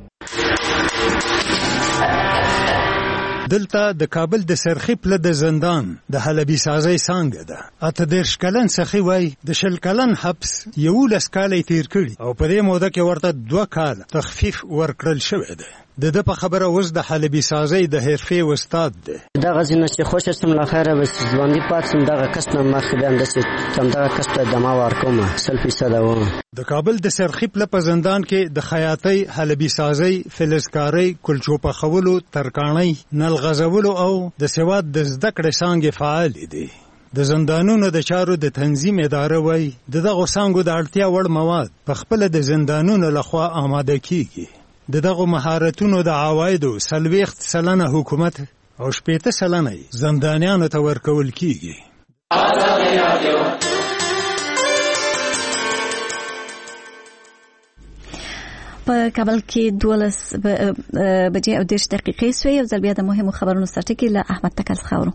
دلته د کابل د سرخیپ له د زندان د حلبي سازۍ څانګه ده. اته 10 کلن سخی وای د 10 کلن حبس 11 کال تیر کړي او په دې موده کې ورته 2 کال تخفیف ورکړل شوی دی. د په خبره اوس د حلبي سازۍ د حرفې استاد دی. دغه ځینې چې خوښ شم له خیره به ژوندي پاتم دغه کس نه مخکې بیا همداسې همدغه کس ته دمه ورکوم 100% وم. د کابل د سرخیپ په زندان کې د خیاطۍ، حلبي سازۍ، فلزکارۍ، کلچو پخولو، ترکاڼۍ، نل غځولو او د سواد د زده کړې څانګې فعالې دي. د زندانونو د چارو د تنظیم اداره وایي د دغو څانګو د اړتیا وړ مواد په خپله د زندانونو لخوا آماده کیږي. د دغو مهارتونو د عوایدو 40% حکومت او 80% زندانیانو ته ورکول کیږي. په کابل کې 12 بجې او 10 دقیقې سوې. یو ځل بیا د مهمو خبرونو سرټکی له احمد تکل څخه اورو.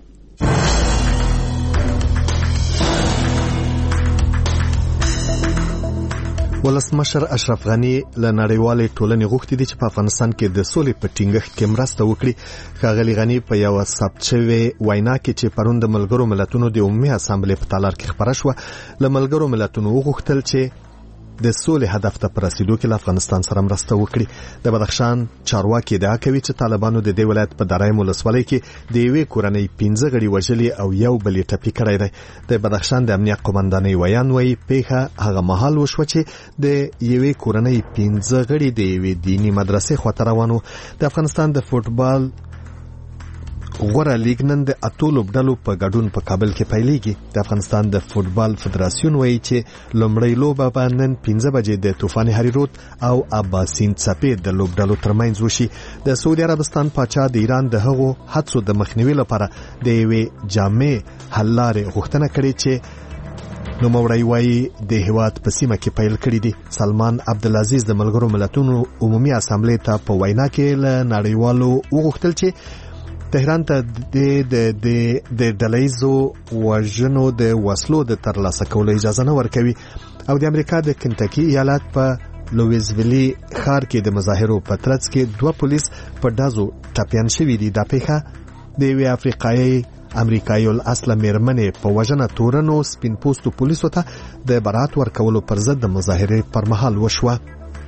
ولسمشر اشرف غنی له نړیوالې ټولنې غوښتي دي چې په افغانستان کې د سولې په ټینګښت کې مرسته وکړي. ښاغلي غنی په یو ثبت شوی وینا کې چې پرون د ملګرو ملتونو د عمومي اسامبلې په تالار کې خبره شوه، له ملګرو ملتونو وغوښتل چې د سولې هدف ته پر رسیدو کې له افغانستان سره مرسته وکړي. د بدخشان چارواکي ادعا کوي چې طالبانو د دې ولایت په درایم ولسوالۍ کې د یوې کورنۍ 15 غړي وژلي او یو بل یې ټپي کړی دی. د بدخشان د امنیت قومندانۍ ویان وایي پیښه هغه مهال وشوه چې د یوې کورنۍ 15 غړي د یوې دینی مدرسې خواته روانو. د افغانستان د فوټبال غوره لیګ نن د اتو لوبډلو په ګډون په کابل کې پیلېږي. د افغانستان د فوټبال فدراسیون وایي چې لومړی لوبه به نن 15 بجې د طوفان هریروت او اباسین څپې د لوبډلو ترمنځ وشي. د سعودي عربستان پاچا د ایران د هغو حادثو د مخنیوي لپاره د یوې جامع حل لارې غوښتنه کړې چې نوموړی وایي د هیواد په سیمه کې پیل کړي دي. سلمان عبدالعزیز د ملګرو ملتونو عمومي اسامبلې ته په وینا کې له نړیوالو وغوښتل چې تهران ته د ډلهیزو وژنو د وسلو د ترلاسه کولو اجازه نه ورکوي. او د امریکا د کنټکی ایالت په لویزویلی ښار کې د مظاهرو په ترڅ کې 2 پولیس په ډازو ټپیان شوي دي. دا پیښه د یوې امریکایي الاصله میرمنې په وژنه تورنو سپین پوستو پولیسو ته د برات ورکولو پر ضد د مظاهرې پر مهال وشوه.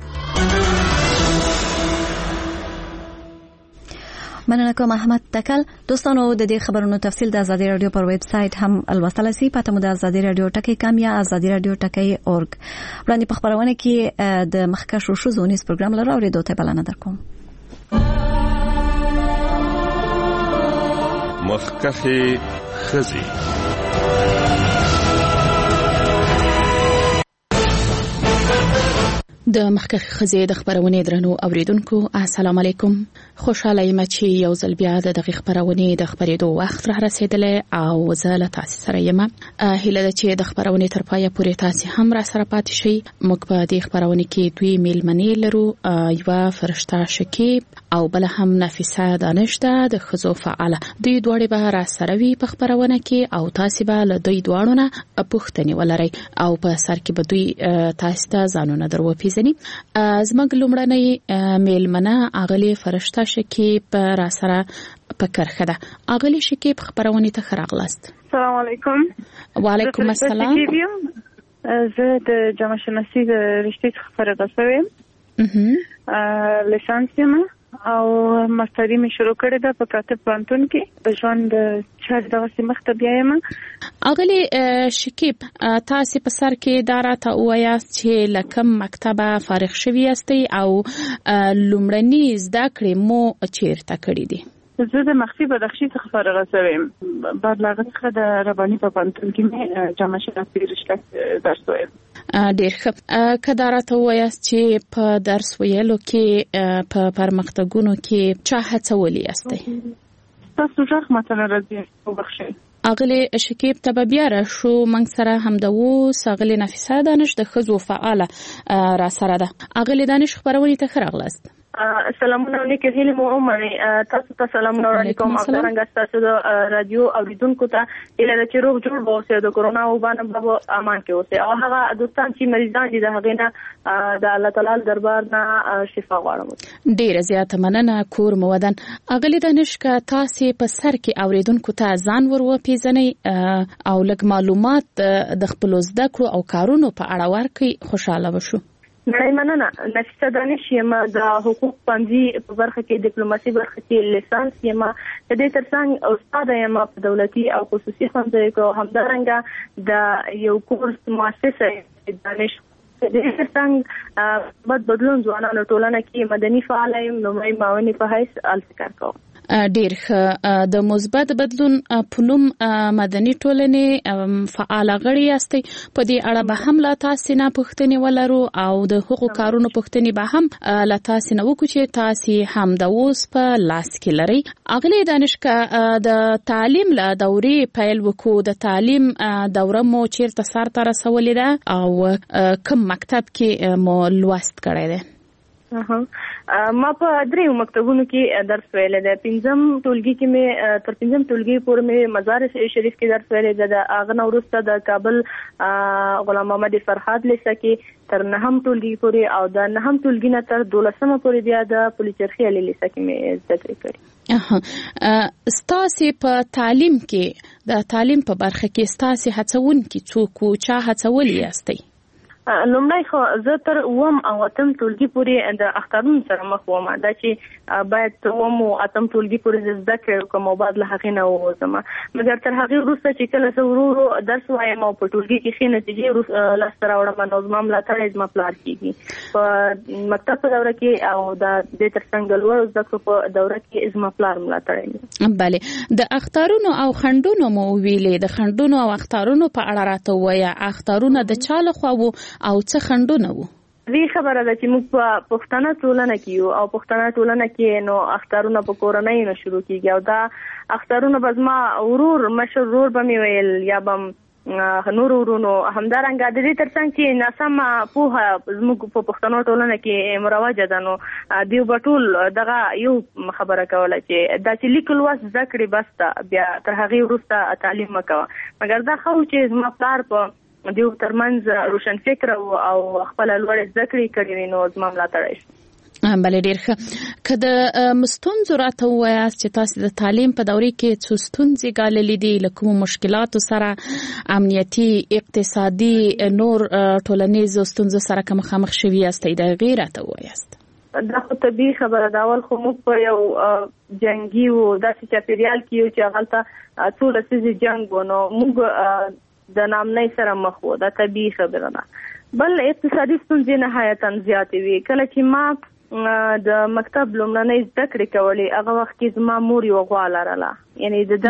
مننه کوم احمد تکل. دوستانو د دې خبرونو تفصیل د آزادی رادیو پر ویب سټ هم الوتل سي. پته مو د آزادی رادیو ټکی کام یا آزادی رادیو ټکی اورګ. وړاندې په خبرونه کې د مخکښو شوزونیز پروګرام لرو اوریدو ته بلنه درکوم. مخکښې خزي د مخکښ خزې د خبرونې درنو اوریدونکو السلام علیکم. خوشاله یم چې یو ځل بیا د دغه خبرونې د خبرېدو وخت را رسیدلی او زه له تاسو سره یم. هیله ده چې د خبرونې تر پایه پورې تاسو هم را سره پاتې شئ. موږ په دې خبرونې کې دوی میلمنې لرو، یو فرشته شکیب او بل هم نفیسه دانشته د خزو فعاله. دوی دواړه به را سره وي په خبرونه کې او تاسو به له دوی دواړو نه پوښتنې ولرئ او په سر کې به دوی تاسو ته ځانونه دروپیژني. زموږ لومړنۍ میلمنه اغلی فرشته شکیب را سره په کرخه ده. اغلی شکیب خبرونه ته خراغلاست. السلام علیکم. وعلیکم السلام. زه د جامعه شناسی د رشتې څخه فارغه شوم. لیسانس یم او ماستری می شروع کړې ده په کاتب پوهنتون کې. د ژوند چار دغه سیمه ته بیایم. اغلی شکیب تاسو په سر کې داراته وایاست چې لکم مکتبه فارغ شوی یاستئ او لومړني زده کړې مو چیرته کړې دي؟ زه د مخفي بدخشي څخه فارغه شوم. بعد لاغه څخه د رباني په پوهنتون کې جامعه شناسی رشته درس وایم. ډېر ښه. که داراته وایاست چې په درس ویلو کې په پرمختګونو کې چا هڅولی یاستئ؟ تاسو ځخ مثلا راځي وبخښئ. اغلی شکیب ته بیا را شو منګ سره همدو ساغلی نفیسه دانش د خزو فعاله را سره ده. اغلی دانش خبرونی ته خراغلاست. سلامونه علیکم. هیله مو اومنه تاسو ته سلامونه علیکم. افغانستان تاسو د رادیو اوریدونکو ته اله چې روغ جوړ اوسئ، د کورونا وبانه په امان کې اوسئ او هغه دوستان چې مریضان دي د هغه نه د الله تعالی دربار نه شفا غواړم. ډیره زیاته مننه کور مودن. اغلی دانش کا تاسو په سر کې اوریدونکو ته ځان ور وپیژنئ او لږ معلومات د خپل زده کړو او کارونو په اړه ورکړئ. خوشاله وشو. نړۍ مننه نفیسه دانش یم د حقوق پوهنځي په برخه کې ډیپلوماسي برخه کې لیسانس یم د دې ترڅنګ استاد یم په دولتي او خصوصي ښوونځیو کې همدارنګه د یو کورس مؤسسه دانش د دې ترڅنګ بدلون ځوانانو ټولنه کې مدني فعال یم لومړی معاوني په حیث الفکر کوم ډیر ښه د مثبت بدلون په نوم مدني ټولنې فعال غړي یاستئ په دې اړه به هم لا تاسو نه پوښتنې ولرو او د حقوقو کارونو پوښتنې به هم لا تاسو نه وکړو چې تاسو هم د اوس په لاس کې لري اغلی دانشکا د تعلیم له دورې پیل وکړو د تعلیم دوره مو چیرته سر ته رسولې ده او کوم مکتب کې مو لوست کړی دی ما په دریو مکتبونو کې درس ویلی دی پنځم ټولګي کې مې تر پنځم ټولګي پورې مې مزار شریف کې درس ویلی دی د هغه نه وروسته د کابل غلام محمد فرهاد لیسه کې تر نهم ټولګي پورې او د نهم ټولګي نه تر 12مه پورې بیا د پولیچرخي علي لیسه کې مې زده کړې کړې ستاسو په تعلیم کې د تعلیم په برخه کې ستاسو هڅونکي څوک او چا هڅولي یاستئ لومړی خو زه تر اوم او اتم ټولګي پورې د اخترونو سره مخ وم دا چې باید اوم او اتم ټولګي پورې زده کړم کوم بعد له هغې نه ووځم مګر تر هغې وروسته چې کله زه ورو درس وایم او په ټولګي کې ښې نتیجې لاسته راوړم نو زما ملاتړی زما پلار کېږي په مکتب په دوره کې او د دې ترڅنګ د لوړو زده کړو په دوره کې زما پلار ملاتړی بله د اخترونو او خنډونو مو ویلې د خنډونو او اخترونو په اړه راته ووایه اخترونه د چا لخوا وو او څه خنډونه وو دې خبره ده چې موږ په پښتنه ټولنه کې یو او پښتنه ټولنه کې نو اخترونه په کورنۍ نه شروع کیږي او دا اخترونه به زما ورور مشر ورور به مې ویل یا به نور ورونو همدارنګه د دې ترڅنګ چې ناسمه پوهه زموږ په پښتنو ټولنه کې مروجه ده نو دیو بټول دغه یو خبره کوله چې دا چې لیکل واس زده کړې بس بیا تر هغې وروسته تعلیم مکوه مګر دا خو چې زما پلار په دیو ترمنځ روشن فکر او خپل لوړ زده کړې کړې نو زما ملاتړی شو بله ډېر ښه که د ستونزو راته ووایاست چې تاسو د تعلیم په دورې کې څو ستونزې ګاللې دي له کومو مشکلاتو سره امنیتي اقتصادي نور ټولنیزو ستونزو سره که مخامخ شوي یاستئ د هغې راته ووایاست دا خو طبیعي خبره ده اول خو موږ په یو جنګي و داسې چاپېریال کې یو چې هغلته څو لسیزې جنګ و نو موږ د نامنۍ سره مخ وو دا طبیعي خبره ده بل اقتصادي ستونزې نهایتا زیاتې وي کله چې ما د مکتب لومړنۍ زده کړې کولې هغه وخت کې زما مور یوه غوا لرله یعنی د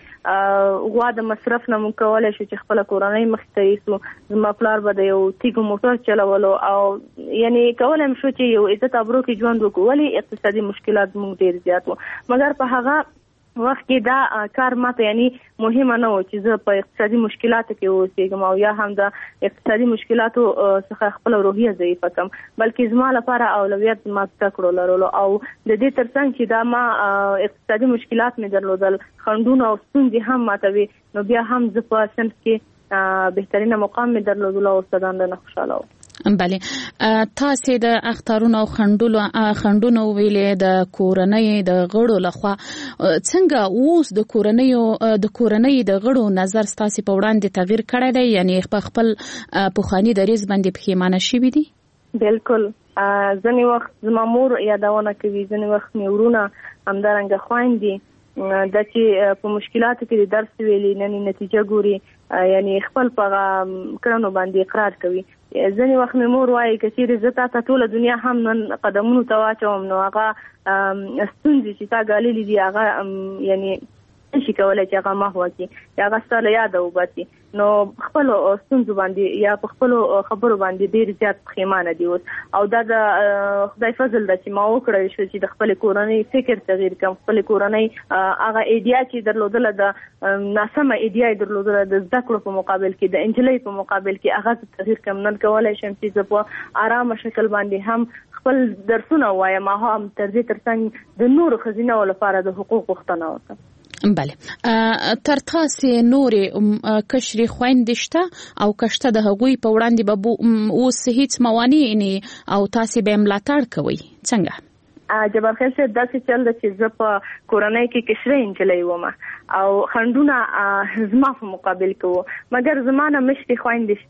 دغې غوا د مصرف نه موږ کولی شو چې خپله کورنۍ مخې ته یوسو زما پلار به د یو تیږو موټر چلولو او یعنی کولی م شو چې یو عزت ابرو کې ژوند وکړو ولې اقتصادي مشکلات موږ ډېر زیات وو مګر په هغه وخت کې دا کار ماته یعنی مهمه نه و چې زه په اقتصادي مشکلاتو کې اوسېږم او یا هم د اقتصادي مشکلاتو څخه خپل روحیه ضعیفه کړم بلکې زما لپاره اولویت زما زده کړو لرلو او د دې ترڅنګ چې دا ما اقتصادي مشکلات مې درلودل خنډونه او ستونزې هم ماته وي نو بیا هم زه په صنف کې بهترینه مقام مې درلودلو او استادان رانه خوشحاله وو بله تاسو د اخترونو خنډونو ویلې د کورنۍ د غړو لخوا څنګه اوس د کورنۍ د غړو نظر تاسو په وړاندې تغییر کړی دی یعنی خپل پخوانی دریځ باندې پښیمانه شوي دي بالکل ځینې وخت زما مور یادونه کوي ځینې وخت مې ورونه همدارنګه خویندې دا چې په مشکلاتو کې درس ویلي نن نتیجه ګوري یعنی خپل په کړنو باندې اقرار کوي ځینې وخت مې مور وایي که چیرې زه تا ته ټوله دنیا هم نن قدمونو ته واچوم نو هغه ستونزې چې تا ګاللې دي هغه یعنی نشي کولی چې هغه محوه کړي یا هغه ستا له یاده وباسي نو خپلو ستونزو باندې یا په خپلو خبرو باندې ډېر زیات پښیمانه دي اوس او دا د خدای فضل ده چې ما وکړی شو چې د خپلې کورنۍ فکر تغییر کړم خپلې کورنۍ هغه ایډیا چې درلودله د ناسمه ایډیا یې درلودله د زده کړو په مقابل کې د انجلۍ په مقابل کې هغه زه تغییر کړم نن کولی شم چې زه په ارامه شکل باندې هم خپل درسونه ووایم او هم تر دې ترڅنګ د نورو ښځینهو لپاره د حقوق غوښتنه وکړم بله تر تاسو نورې کشرې خویندې شته او که شته د هغوی په وړاندې به اوس هیڅ موانع نه او تاسو به یې ملاتړ کوئ څنګه جبار خیل صاحب داسې چل ده چې زه په کورنۍ کې کشرۍ نجلۍ وم او خنډونه زما په مقابل کې وو مګر زما نه مشرې خویندې شته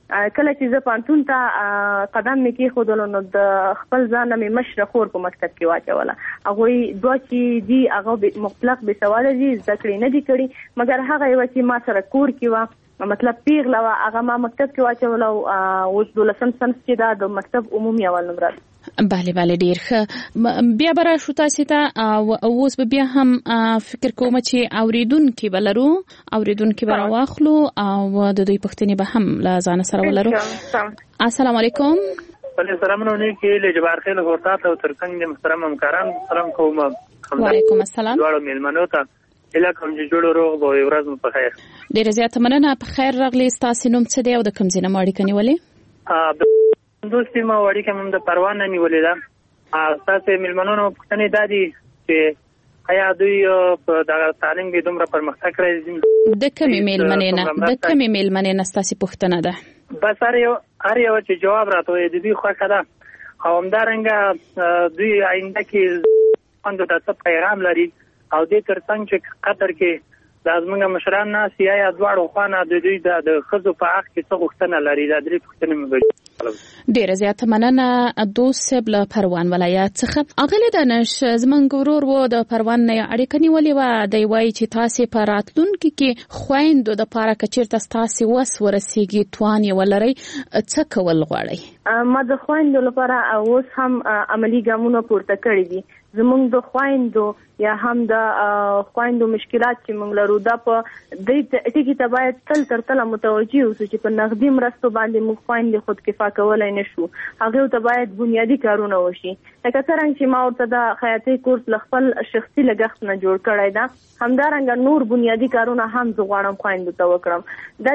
کله چې زه پانتون ته قدم مې کېښودلو نو د خپل ځان نه مې مشره خور په مکتب کې واچوله. هغوی دوه چې دي هغه مطلق بېسواده دي، زده کړې نه دي کړي، مګر هغه یوه چې ما سره کور کې وه، مطلب پیغله وه، هغه ما مکتب کې واچوله او اوس 12م صنف چې دا د مکتب عمومي اول نمره ده. بله ډیر ښه. بیا به راشو تاسې ته او اوس به بیا هم فکر کوم چې اوریدونکي به لرو، اوریدونکي به راواخلو او د دوی پوښتنې به هم له ځانه سره ولرو. السلام علیکم. سلام علیکم. لجبار خیل ورته او ترڅنګ د محترم همکاران سلام کوم. وعلیکم السلام. ډاړو میلمنو ته اله کوم چې جوړ روغ او ورځ مو په خیر. ډیره زیاته مننه. په خیر راغلی. تاسو نوم څه دی او د کوم ځای نه اړیکه نیولې؟ دوستي ما وړي کوم د پروان نه نیولې ده. تاسو میلمنونو پوښتنې دادي چې آیا دوی په دغه تعلیم کې دومره پرمختګ کړی؟ د کومې میلمنې نه ستاسو پوښتنه ده؟ بس هر یو چې جواب راته د دوی خوښه ده او همدارنګه دوی آینده کې اندو ته پیغام لري او دې ترڅنګ چې قطر کې د زمونږ مشران ناس یا دواړو خوانا د دوی د ښځو په حق کې څه غوښتنه لري. دا درې پوښتنې مې ډیره زیاته مننه. دوست صاحب له پروان ولایت څخه اغلی دانش زمونږ ورور و د پروان نه اړیکه نیولې وه. دی وایي چې تاسې په راتلونکي کې خویندو دپاره که چېرته ستاسې وس ورسیږي توان یې ولرئ څه کول غواړئ؟ ما د خویندو لپاره اوس هم عملي ګامونه پورته کړي دي. زمونږ د خویندو یا هم د خویندو مشکلات چې موږ لرو دا په دې ټکي ته باید تل متوجه اوسو چې په نغدي مرستو باندې موږ خویندې خود کفا کولی نه شو. هغې ته باید بنیادي کارونه وشي. لکه څرنګه چې ما ورته د خیاطۍ کورس له خپل شخصي لګښت نه جوړ کړی ده، همدارنګه نور بنیادي کارونه هم زه غواړم خویندو ته وکړم.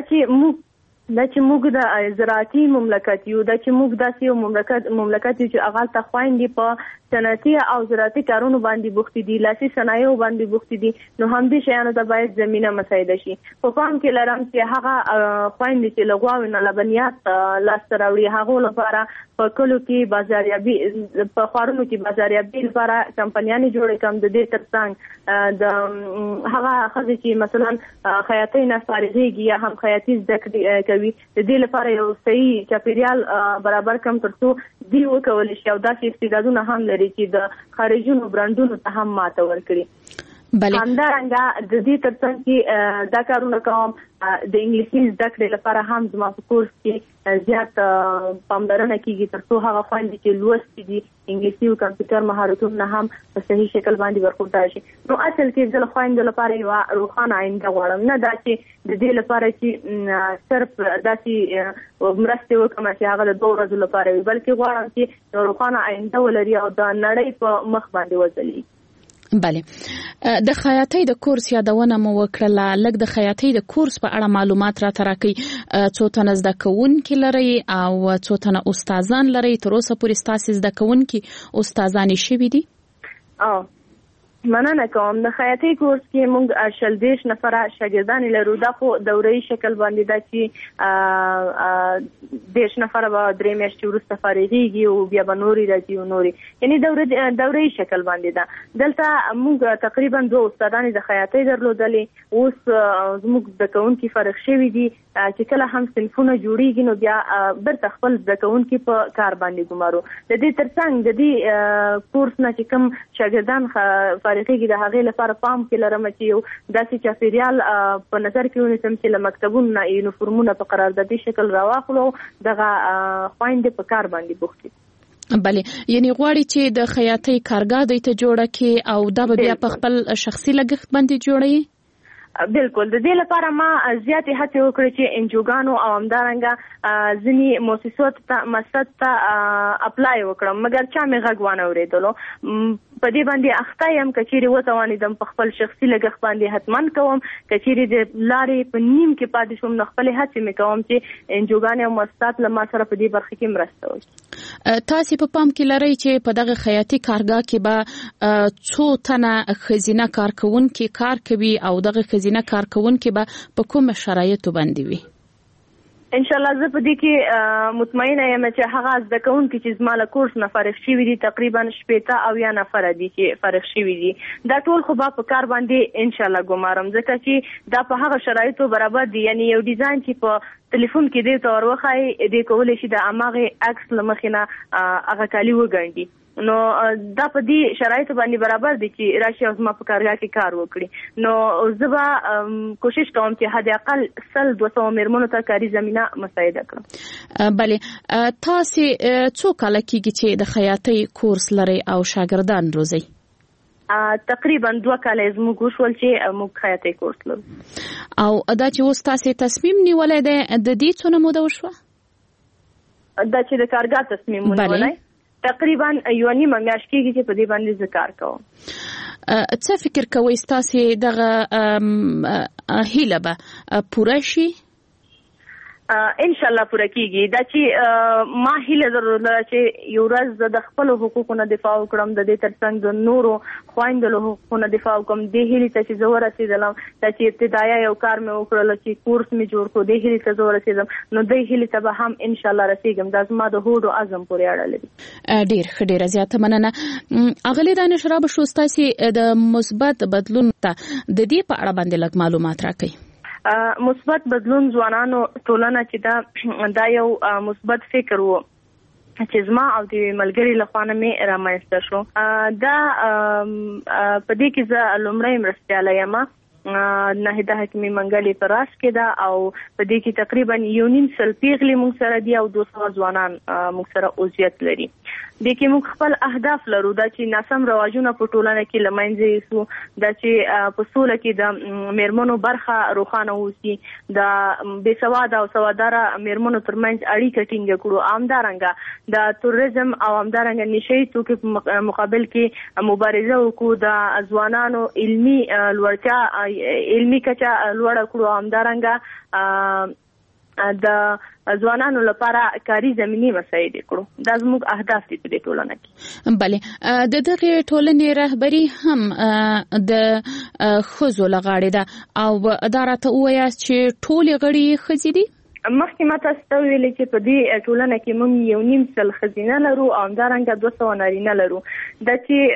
دا چې موږ د زراعتي مملکت یو، دا چې موږ داسې یو مملکت یو چې هغلته خویندې په صنعتي او زراعتي کارونو باندې بوختې دي، لاسي صنایعو باندې بوختې دي، نو همدې شیانو ته باید زمینه مساعده شي. په پام کې لرم چې هغه خویندې چې له غواوې نه لبنیات لاسته راوړي هغو لپاره په کلو کې بازاریابي، په ښارونو کې بازاریابي لپاره کمپنیانې جوړې کړم. د دې ترڅنګ د هغه ښځې چې مثلا خیاطۍ نه فارغېږي یا هم خیاطي زده کړې کوي د دې لپاره یو صحیح چاپیریال برابر کړم ترڅو دوی وکولی شي او داسې استعدادونه هم لري چې د خارجونو برانډونو ته هم ماته ورکړي. همدارنګه د دې ترڅنګ چې دا کارونه کوم د انګلیسي زده کړې لپاره هم زما په کورس کې زیات پاملرنه کیږي ترڅو هغه خویندې چې لوستې دي انګلیسي او کمپیوټر مهارتونه هم په صحیح شکل باندې برخوردار شي. نو اصل کې زه له خویندو لپاره یوه روښانه آینده غواړم، نه دا چې د دې لپاره چې صرف داسې مرستې وکړم چې هغه د 2 ورځو لپاره وي، بلکې غواړم چې یو روښانه آینده ولري او د نړۍ په مخ باندې وځلي. بله، د خیاطۍ د کورس یادونه مو وکړله. لږ د خیاطۍ د کورس په اړه معلومات راته راکړئ. څو تنه زده کوونکي لرئ او څو تنه استادان لرئ؟ تر اوسه پورې ستاسې زده کوونکي استادانې شوي دي؟ مننه کوم. د خیاطۍ کورس کې موږ 40 نفره شاګردان لرو. دا خو دوري شکل باندې ده چې 10 نفره به 3 میاشتې وروسته فارغېږي او بیا به نورې راځي او نورې، یعنی دوري شکل باندې ده. دلته موږ تقریبا 2 استادانې د خیاطۍ درلودلې. اوس زموږ زده کوونکي فارغ شوي دي چې کله هم صنفونه جوړېږي نو بیا برته خپل زده کوونکي په کار باندې ګمارو. د دې ترڅنګ د دې کورس نه چې کوم شاګردان فارغېږي د هغې لپاره پام کې لرم چې یو داسې چاپیریال په نظر کې ونیسم چې له مکتبونو نه یونیفورمونه په قراردادي شکل راواخلو، دغه خویندې په کار باندې بوخت دي. بلې، یعنی غواړي چې د خیاطۍ کارګاه دوی ته جوړه کړي او دا به بیا په خپل شخصي لګښت باندې جوړوي؟ بالکل. د دې لپاره ما زیاتې هڅې وکړې چې انجوګانو او همدارنګه ځینې مؤسسو ته مسد ته اپلای وکړم، مګر چا مې غږ وانه اورېدلو. په دې باندې اخته یم، که چیرې وتوانېدم په خپل شخصي لګښت باندې حتما کوم، که چیرې د لارې په نیم کې پاتې شوم نو خپلې هڅې مې کوم چې انجوګانې او مؤسسات له ما سره په دې برخه کې مرسته وکړي. تاسې په پام کې لرئ چې په دغه خیاطي کارګاه کې به څو تنه ښځینه کارکوونکي کار کوي او دغه ښځینه کارکوونکي به په کومه شرایطو باندې وي؟ ان شاء الله زه په دې کې مطمئنه یم چې هغه زده کوونکي چې زما له کورس نه فارغ شوي دي تقریبا 80 او یا نفر دي چې فارغ شوي دي دا ټول خو به په کار باندې ان شاء الله ګمارم ځکه چې دا په هغه شرایطو برابر دي یعنی یو ډیزاین چې په ټلیفون کې دی تور وخای دی کولای شي د اماغه عکس لمخینه هغه کالی وګڼي نو دا په دې شرایطو باندې برابر دي چې راشي او زما په کارګاه کې کار وکړي نو زه به کوشش کوم چې حد اقل 200 میرمنو ته کاري زمينه مساعده کړم. بله تاسو څو کال کېږي چې د خیاطۍ کورس لري او شاګردان روزي؟ تقریبا 2 کال زموږ وشول چې موږ خیاطۍ کورس لرو. او دا چې اوس تاسو تصمیم نیولای دی د دې څونه موده وشوه؟ دا چې د کارګاه تصمیم ونیولای تقریبا یو نیمه میاشت کېږي چې په دې باندې زه کار کوم. څه فکر کوئ تاسو دغه هیله به پوره شي؟ ان شاء الله پوره کیږي دا چې ما هیله درلوده چې یو ورځ د خپل حقوقو نه دفاع وکړم د دې ترڅنګ د نورو خويندو له حقوقو نه دفاع وکړم د هیله ته چې زه ورسېدلم چې ابتدایي یو کار مې وکړل چې کورس مې جوړ کړ د هیله ته زه ورسېدم نو د هیله ته به هم ان شاء الله رسېږم دا زما د هوډ او عزم پورې اړه لري. ډیر زیاته مننه. اغلی دانش را به شو تاسو د مثبت بدلون ته د دې په اړه باندې لږ معلومات راکړئ. مثبت بدلون ځوانانو ټولنه چې دا یو مثبت فکر وو چې زما او د ملګری لخوا نه مې رامنځته شو دا په دې کې زه لومړی مرستیاله یم ناهیده حکیمي منګلي په راس کې ده او په دې کې تقریبا 1.5 پیغلي موږ سره دي او 200 ځوانان موږ سره عضویت لري. د کې موږ خپل اهداف لرو دا چې ناسم رواجونه په ټولنه کې لمنځه یوسو دا چې په سوله کې د میرمنو برخه روښانه وسی دا بې سواده او سواداره میرمنو ترمنځ اړیکه ټینګه کړو عامدارنګه د تورزم او عامدارنګه نشي توکي په مقابل کې مبارزه وکړو د ځوانانو علمي لوړتیا علمي کچا لوړ کړو عامدارنګه د ځوانانو لپاره کاري زمينه مساعده کړو دا زموږ اهداف دي په ټولنه کې. بله د دغه ټولنې رهبری هم د خزو لغاړي ده او اداره وایي چې ټول غړي خزي دي. مخکې ما تاسو ته ویلې چې په دې ټولنه کې موږ 1.5 خزینه لرو او همدارنګه 200 نارینه لرو دا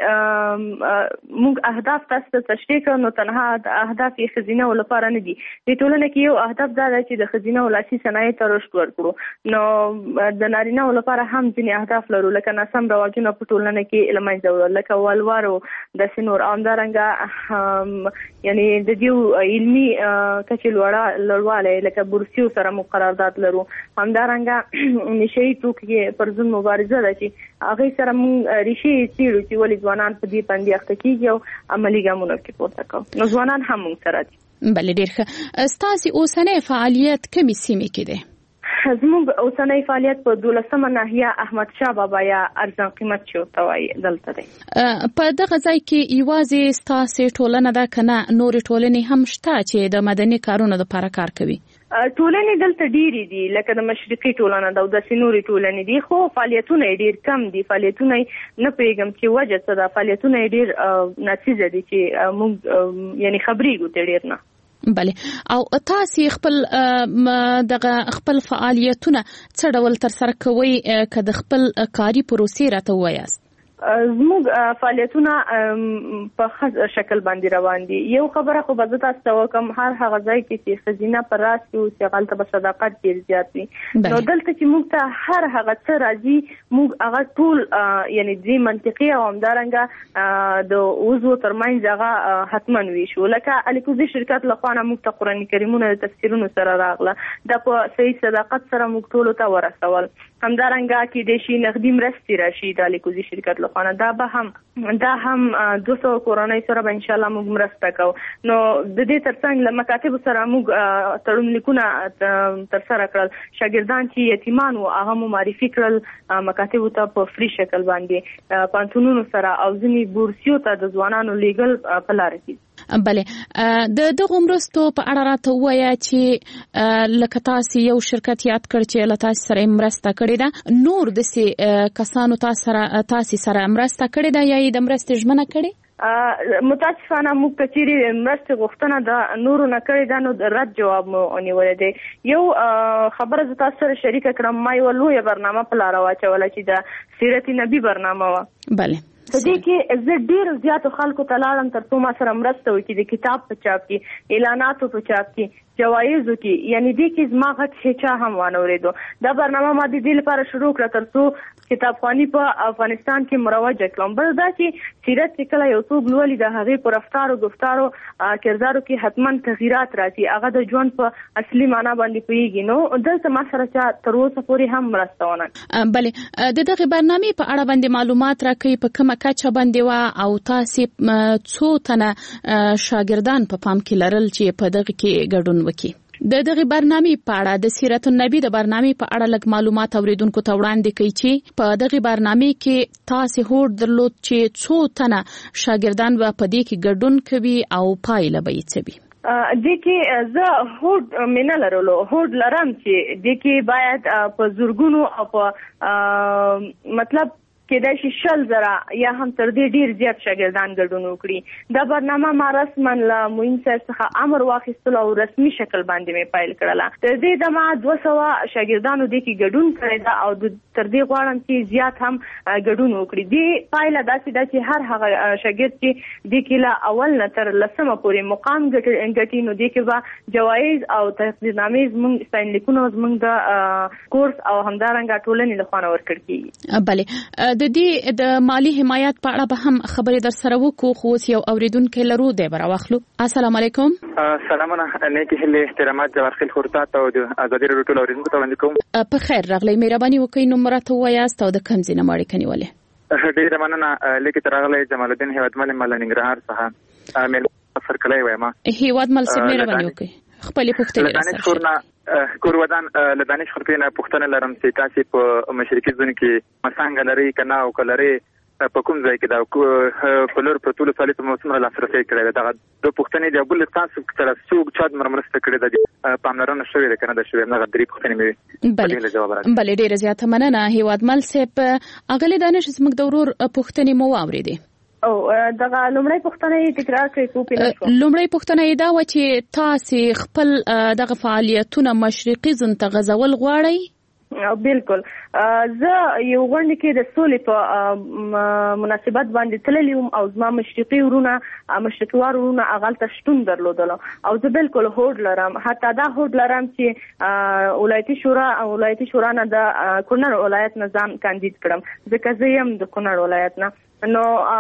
چې موږ اهداف تاسو ته تشریح کړو نو تنها اهداف یې خزینه ولپاره نه دي د ټولنه کې یو اهداف دا دی چې د خزینه ولاسي صنایع ته رشد ورکړو نو د نارینه ولپاره هم ځینې اهداف لرو لکه ناسم رواجونه په ټولنه کې لمنځه وړل لکه والوارو د سنور همدارنګه یعنی د دې علمي کچې لوړوالی لکه بورسیو سره قرارداد لرو همدارنګه نشي توکي پر ځن مبارزه ده چې هغه سره مونږ ریشي چیرو چې ولې ځوانان په دې باندې اخته کیږي او عملی ګامونه کې پورته کوي نو ځوانان هم مونږ سره دي. بل ډیر ښه. ستاسو اوسنۍ فعالیت کومې سیمې کې ده؟ زموږ اوسنۍ فعالیت په 12مه ناحیه احمد شاه بابا یا ارزان قیمت چوتوي دلته دی. په دغه ځای کې یوازې ستاسو ټولنه ده کنه نور ټولنې هم شته چې د مدني کارونو لپاره کار کوي؟ ټولنې دلته ډېری دي لکه د مشرقي ټولنه د سنوري ټولنې دي خو فعالیتونه ډېر کم دي فعالیتونه نه پیغام چې وجه څه ده فعالیتونه ډېر نتیجه دي چې موږ یعنی خبرېږو ته ډېر نه. بله او تاسو خپل فعالیتونه څه ډول تر سره کوئ که د خپل کاري پروسې راته وایاست؟ زموږ فعالیتونه په خاص شکل باندې روان دي. یو خبره خو به تاسو ته وکم هر هغه ځای کې چې خزینه پر راس کې او چې غلطه به صداقت ډیر زیات وي نو دلته چې موږ ته هر هغه څه راځي موږ هغه ټول یعنی دې منطقي او همدارنګه د وضو ترمنځ هغه حتمن وي شو لکه الیکوزي شرکت لخوا موږ ته قرآن کریمونه د تفسیرونو سره راغله د په صحیح صداقت سره موږ ټول ته ورسول همدارنګه کې د شي نقدي مرستې راشي د الیکوزي شرکت لخوا دا هم 200 کورنۍ سره به ان شاء الله موږ مرسته کوو نو د دې ترڅنګ له مکاتب سره موږ تړون لیکونه تر سره کړل شاګردان چې یتیمان وو هغه مو معرفي کړل مکاتب ته په فری شکل باندې پانتونونو سره او ځینې بورسیو ته د ځوانانو لیګل په لار کې. بله د دغه مرستو په اړه راته وایي چې لکه تاسو یو شرکت یاد کړ چې له تاسو سره مرسته کړې ده نور د کسانو تاسو سره مرسته کړې ده یا د مرستې ژمنه کړې؟ متاسفانه موږ کچيري مرستې غوښتنه د نورو نه کړې ده نو د رد جواب مو ونیولې دی. یو خبره زه تاسو سره شریکه کړم، ما یو لویه برنامه په لاره واچوله چې د سیرت نبی برنامه وه. بله په دې کې زه ډېر زیاتو خلکو ته لاړم ترڅو ما سره مرسته وکړي د کتاب په چاپ کې، اعلاناتو په چاپ کې، جوایزو کې، یعنی دې کې زما غږ هیچا هم وانه اورېدو. دا برنامه ما د دې لپاره شروع کړه ترڅو کتابخواني په افغانستان کې مروجه کړم. بل دا چې سیرت چې کله یو څوک لولي د هغې په رفتارو گفتارو کردارو کې حتما تغییرات راځي، هغه د ژوند په اصلي معنا باندې پوهیږي. نو دلته ما سره چا تر اوسه پورې هم مرسته ونه کړه. بله د دغه برنامې په اړه باندې معلومات راکړئ، په کومه کچه باندې وه او تاسې څو تنه شاګردان په پام کې لرل چې په دغه کې ګډون وکړي؟ د دغه برنامې په اړه د سیرت النبی د برنامې په اړه لږ معلومات اوریدونکو ته وړاندې کړئ چې په دغه برنامې کې تاسو هوډ درلود چې څو تنه شاګردان به په دې کې ګډون کوي او پایله به یې څه وي؟ دې کې زه هوډ مینه لرلو، هوډ لرم چې دې کې باید په زورګونو او په مطلب کېدای شي 100,000 یا هم تر دې ډیر زیات شاګردان ګډون وکړي. دا برنامه ما رسما له معین صاحب څخه امر واخیستل او رسمي شکل باندې مې پایل کړله. تر دې دمه 200 شاګردانو دې کې ګډون کړی دا او تر دې غواړم چې زیات هم ګډون وکړي. دې پایله داسې ده چې هر هغه شاګرد چې دې کې له اول نه تر لسمه پورې مقام ګټي نو دې کې به جوایز او تقدیرنامې زموږ ستاینلیکونه زموږ د کورس او همدارنګه ټولنې لخوا ورکړل کېږي. بله د دې د مالی حمایت په اړه به هم خبرې در سره وکړو، خو اوس یو اوریدونکی لرو دی به راواخلو. السلام علیکم. سلامونه، نیکی هیلې احترامات جوارخیل خورتا ته او د ازادي راډیو ټول اوریدونکو ته وړاندې کوم. په خیر راغلی، مهرباني وکړئ نوم راته ووایاست او د کوم ځای نه مو اړیکه نیولې؟ ډېره مننه. لیکې ته راغلی جمال الدین هیوادمل یم له ننګرهار څخه. مېلمه سفر کلی وایم. هیوادمل صاحب مهرباني وکړئ خپلې پوښتنې راسره. کورودان له دانش خورپینه پوښتنه لرم چې تاسو په مشرقي زون کې مسانګ لري کنه او کلري په کوم ځای کې دا په لور په ټول سالي په موسم لاسرسي کړی دا د پوښتنې دی بل تاسو سره څوک چا مرمرسته کړی دا پاملرنه شوې ده کنه دا شوې نه غدري پوښتنې مې بله ډیره زیاته مننه هیوادمل صاحب. اغلی دانش زموږ د ورور پوښتنې مو واورېدې او دغه لومړی پوښتنه تکرار کړئ کو پیښه. لومړی پوښتنه دا و چې تاسو خپل دغه فعالیتونه مشرقي زون ته غزول غواړئ؟ بالکل. زه یو غونډه کې د سولې په مناسبت باندې تللی وم او زما مشرقي ورونه مشرقوار ورونه اغلته شتون درلودل او زه بالکل هوډ لرم، حتی دا هوډ لرم چې ولایتي شورا نه د کونړ ولایت نه ځان کاندید کړم ځکه زه یم د کونړ ولایت نه. نو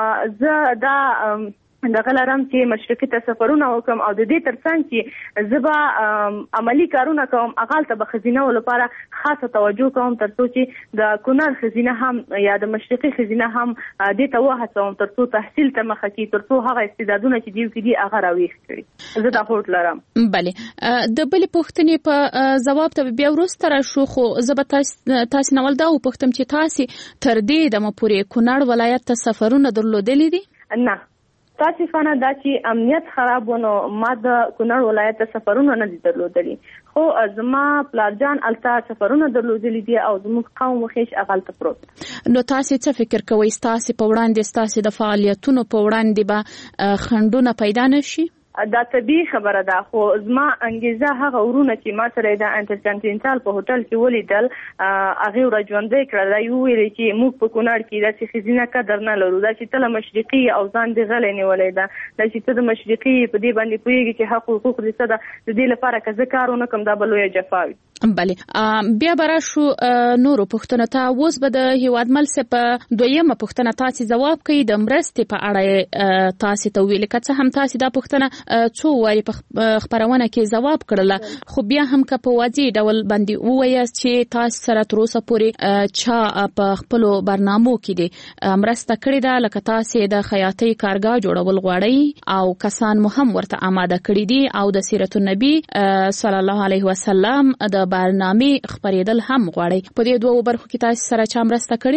زه دا دغه لرم چې مشرقي ته سفرونه وکم او د دې ترڅنګ چې زه به عملی کارونه کوم اغالته به خزینه لپاره خاصه توجه کوم ترڅو چې د کونړ خزینه هم یا د مشرقي خزینه هم دې ته وهڅوم ترڅو تحصیل ته مخه کړي ترڅو هغه استعدادونه چې دیو کې دي هغه راويخ کړي. زه دا هوډ لرم. بله د بل پوښتنې په جواب ته بیا وروسته راشو، خو زه به تاسو نول دا وپوښتم چې تاسو تر دې دمه پورې کونړ ولایت ته سفرونه درلودلې دي؟ نه، تاسفانه دا چې امنیت خراب ونه ما د کونړ ولایت ته سفرونه نه دي درلودلي، خو زما پلارجان الته سفرونه درلودلي دي او زموږ قوم مخېش اغلته پروت. نو تاسو څه فکر کوئ تاسو په وړاندې تاسو د فعالیتونو په وړاندې به خنډونه پیدا نشي؟ دا طبیعي خبره ده، خو زما انګیزه هغه ورونه چې ما سره د انټرکانټینټال په هوټل کې ولیدل هغه ورځوندې کړل یو ویل چې موږ په کونړ کې د خزینه قدر نه لرو، دا چې تل مشرقي او ځان دی غلې نیولې ده، دا چې ته د مشرقي په دې باندې پوهیږي چې حق حقوق دې څه ده د دې لپاره که زه کارونه کوم دا بلوي جفاوي. بله بیا براشو نورو پوښتنه ته اوس به د هیوادمل څخه په دویمه پوښتنه تاسو جواب کوي د مرستې په اړه تاسو ته ویل کڅه هم تاسو دا پوښتنه څو واری په خبرونه کې جواب کړل، خو بیا هم که په واضح ډول باندې ووایاست چې تاسو سره تر اوسه پورې چا په خپل برنامو کې دي مرسته کړې ده لکه تاسو د خیاطۍ کارګاه جوړول غواړئ او کسان مو هم ورته آماده کړی دي او د سیرت النبی صلی الله علیه وسلم د برنامه خبرېدل هم غواړي، په دې دوه برخو کې تاسو سره چا مرسته کړې؟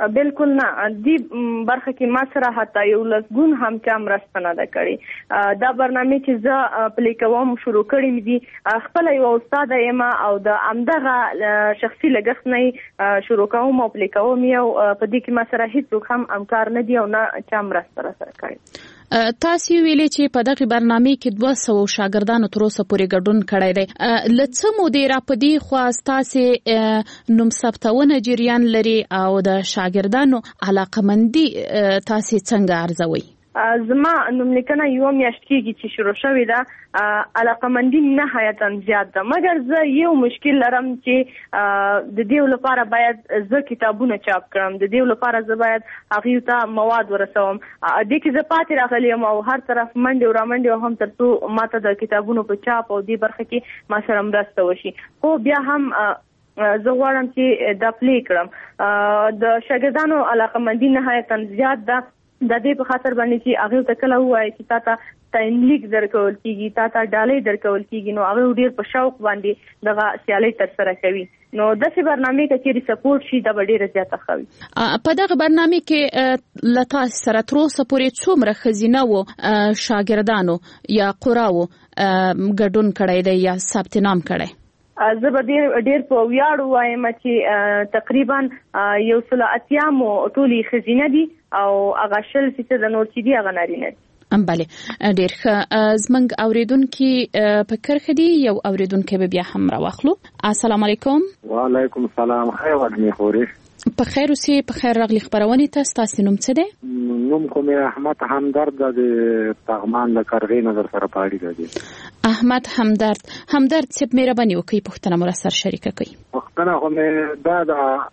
بالکل نه، دی برخه کې ما سره حتی یو لسګون هم چا مرسته نه ده کړې. دا برنامه چې زه پلی کوم شروع کړې دي خپل یو استاد یم او د همدغه شخصي لګښت نه شروع کوم او پلی کوم یو په دې کې ما سره هیڅ هم همکار نه دی او نه چا مرسته را سره کړې. تاسو ویلې چې په دغه برنامه کې 200 شاګردانو تر اوسه پورې ګډون کړی دی. لڅ مودې را پدې خو تاسو نوم ثبتونه جریان لري او د شاګردانو علاقمندي تاسو څنګه ارزوي؟ زما نوم لیکنه یو میاشت کېږي چې شروع شوې ده. علاقمندي نهایتا زیات ده، مګر زه یو مشکل لرم چې د دې لپاره باید زه کتابونه چاپ کړم، د دې لپاره زه باید هغه ته مواد ورسوم. د کې زه پاتې راغلی یم او هر طرف منډه او رامنډه هم ترڅو ماته د کتابونو په چاپ او دې برخه کې ما سره مرسته وشي. خو بیا هم زه غواړم چې دا پلی کړم. د شاګردانو علاقمندي نهایتا زیات ده. د دې په خاطر باندې چې هغه ته کله وایي چې تاسو ټایم لیک درکول کیږي، تاسو ډالۍ درکول کیږي، نو هغه ډیر په شوق باندې دغه سیالي تر سره کوي. نو دغه برنامه کې چې سپورټ شي دا ډیره زیاته خوي. په دغه برنامه کې لتا سره تر اوسه پورې څومره خزینه وو شاګردانو یا قراو ګډون کړی دی یا ثبت نام کړی؟ زه به ډیر په ویاړ وایم چې تقریبا 180 مو ټولي خزینه دي او هغه 100% د نور چې دی هغه نارینه دي. بله ډیر ښه. زمنګ اوریدونکو په کرخه دی یو اوریدونکو به بیا هم راوخلو. السلام علیکم. وعلیکم السلام. خیر وګڼئ خوري. په خیر اوسې. په خیر راغلی خبرونه تاسو نوم څه دی؟ نوم کوم احمد همدرد د پغمان له کارغې نظر سره پاړی دی. احمد همدرد څه مهرباني وکړئ پوښتنه مو سره شریک کړئ. پوښتنه هم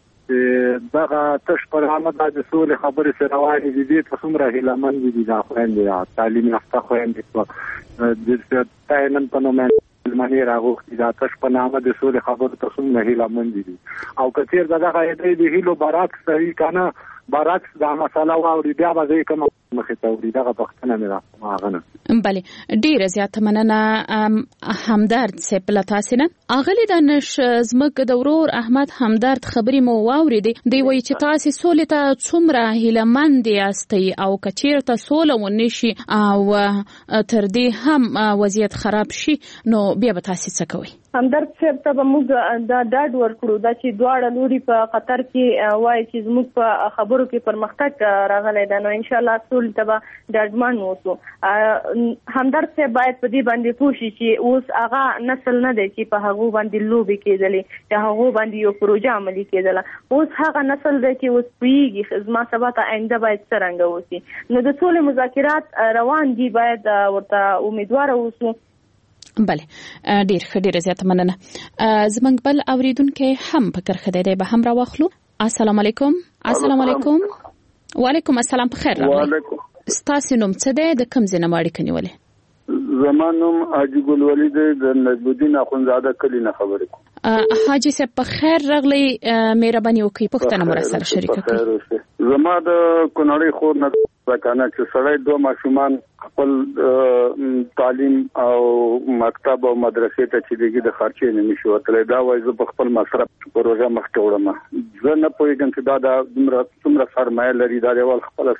دغه تش پر عامه د سولې خبرې سره روانې دي. دې ته څومره هیلهمند دي دا خويندې تعلیم یافته خويندې په د تاینن په نوم منی راغوښتي دا تش په نامه د سولې خبرې ته څومره هیلهمند دي. او کثیر دغه د هیلو برعکس صحیح کنه برعکس دا مسله واوري بیا به کوم مخې ته وړي. دغه پښتنه مې راغله. بله ډیره زیاته مننه همدرد صاحب له تاسو نه. اغلی دانش زموږ د ورور احمد همدرد خبرې مو واورېدې. دی وایي چې تاسو سولې ته څومره هیلهمند یاستئ او کچیرته سوله ونشي او تر دې هم وضعیت خراب شي نو بیا به تاسو څه کوئ؟ همدرد صاحب ته به موږ دا ډاډ ورکړو دا چې دواړه لوري په قطر کې وایي چې زموږ په خبرو کې پرمختګ راغلی ده. نو ان شاء الله ټول ته به ډاډمن اوسو. همدرد صاحب باید په دې باندې پوه شي چې اوس هغه نسل نه دی چې په هغه باندې لوبې کېدلې یا هغه باندې یو پروژه عملي کېدله. اوس هغه نسل دی چې اوس پوهیږي زما سبا ته آینده باید څرنګه اوسي. نو د ټول مذاکرات روان دي، باید ورته امیدوار اوسو. بله ډیر زیات مننه. زمنګ بل اوریدونکو هم په کرخه دی به هم راوخلو. السلام علیکم. السلام علیکم. وعلیکم السلام. په خیر راغلی. وعلیکم. ستاسو نوم څه دی؟ د کوم ځای نه اړیکه نیولې؟ زما نوم حاجی ګل ولی دی، د نجمالدین اخونزاده کلی نه خبرې کوم. حاجی صاحب په خیر راغلی. مهرباني وکړئ پوښتنه مو سره شریک کړئ. زما د کونړی خور نه ځکانه چې سړی دوه ماشومان خپل تعلیم او مکتب او مدرسې ته چې دیږي د خرچې نه نشي وتلی. دا وایي زه په خپل مصرف پروژه مخکې وړم. زه نه پوهېږم چې دا څومره سرمایه لري. دا یو خپل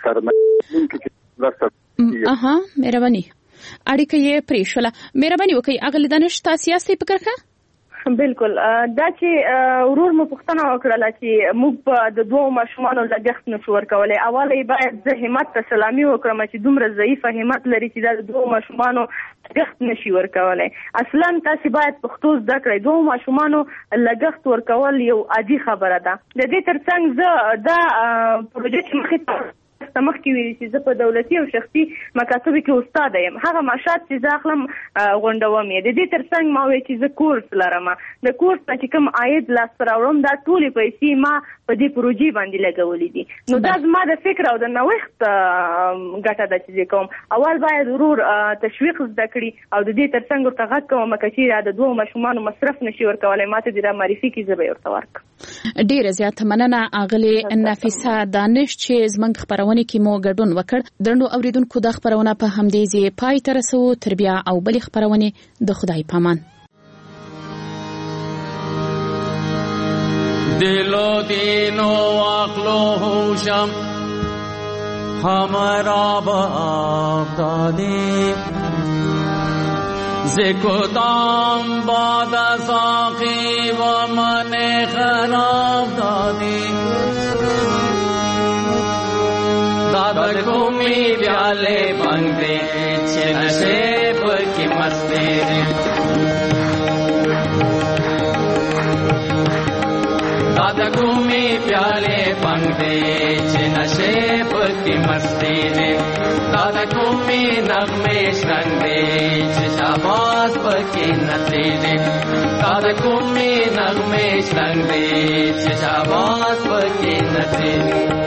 سرمایه. مهرباني اړیکه یې پرې شوله. مهرباني وکړئ اغلی دانش تاسو یاستئ په کرخه؟ بالکل. دا چې ورور مو پوښتنه وکړه چې موږ په د دوه ماشومانو لګښت نشو ورکولای. اوله باید زه همت ته سلامي وکړم چې دومره ضعیفه همت لري چې د دوه ماشومانو لګښت نشي ورکولای. اصلا تاسو باید پښتو زده کړئ. دوه ماشومانو لګښت ورکول یو عادي خبره ده. د دې ترڅنګ زه دا پروژه مخې مخکې ویلي چې زه په دولتي او شخصي مکاتبو کې استاد یم. هغه معاشات چې زه اخلم غونډوم یې. د دې ترڅنګ ما وایي چې زه کورس لرم. د کورس نه چې کوم عاید لاسته راوړم دا ټولې پیسې ما په دې پروژې باندې لګولې دي. نو دا زما د فکر او د نوښت ګټه ده چې کوم. اول باید ورور تشویق زده کړي او د دې ترڅنګ ورته غږ کوم چې د دوه ماشومانو مصرف نشي ورکولای. ماته دې را معرفي کړي زه به ورته ورکړم. ډیره زیاته مننه اغلی نفیسه دانش چې زمنګ خبرونه کې مو ګډون وکړ. درنو اوریدونکو د خبرونه په همدې ځای پای ته رسو. تر بیا او بل خبرونه د خدای پامان. دل و دین و عقل و هوشم همه را به آب دادی ز کدام باد ساقی و من خراب دادی دادا کومی پیاله بنگ دے چه نشیب کی مستی دی دادا کومی پیاله بنگ دے چه نشیب کی مستی دی دادا کومی نغمش رنگ دے چه شاباز پکی نسی دی دادا کومی نغمش رنگ دے چه شاباز پکی نسی دی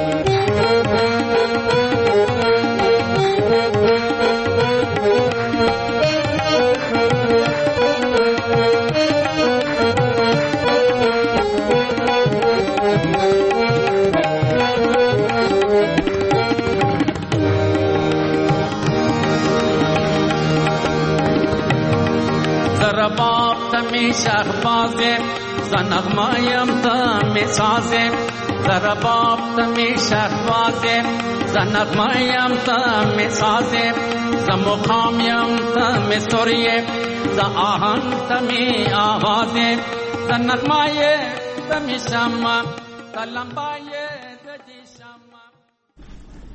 شهبازه زنغمایم تمی سازه زرباب تمی شهبازه زنغمایم تمی سازه زمقامیم تمی سوریه زآهن تمی آوازه زنغمای تمی شما تلمبای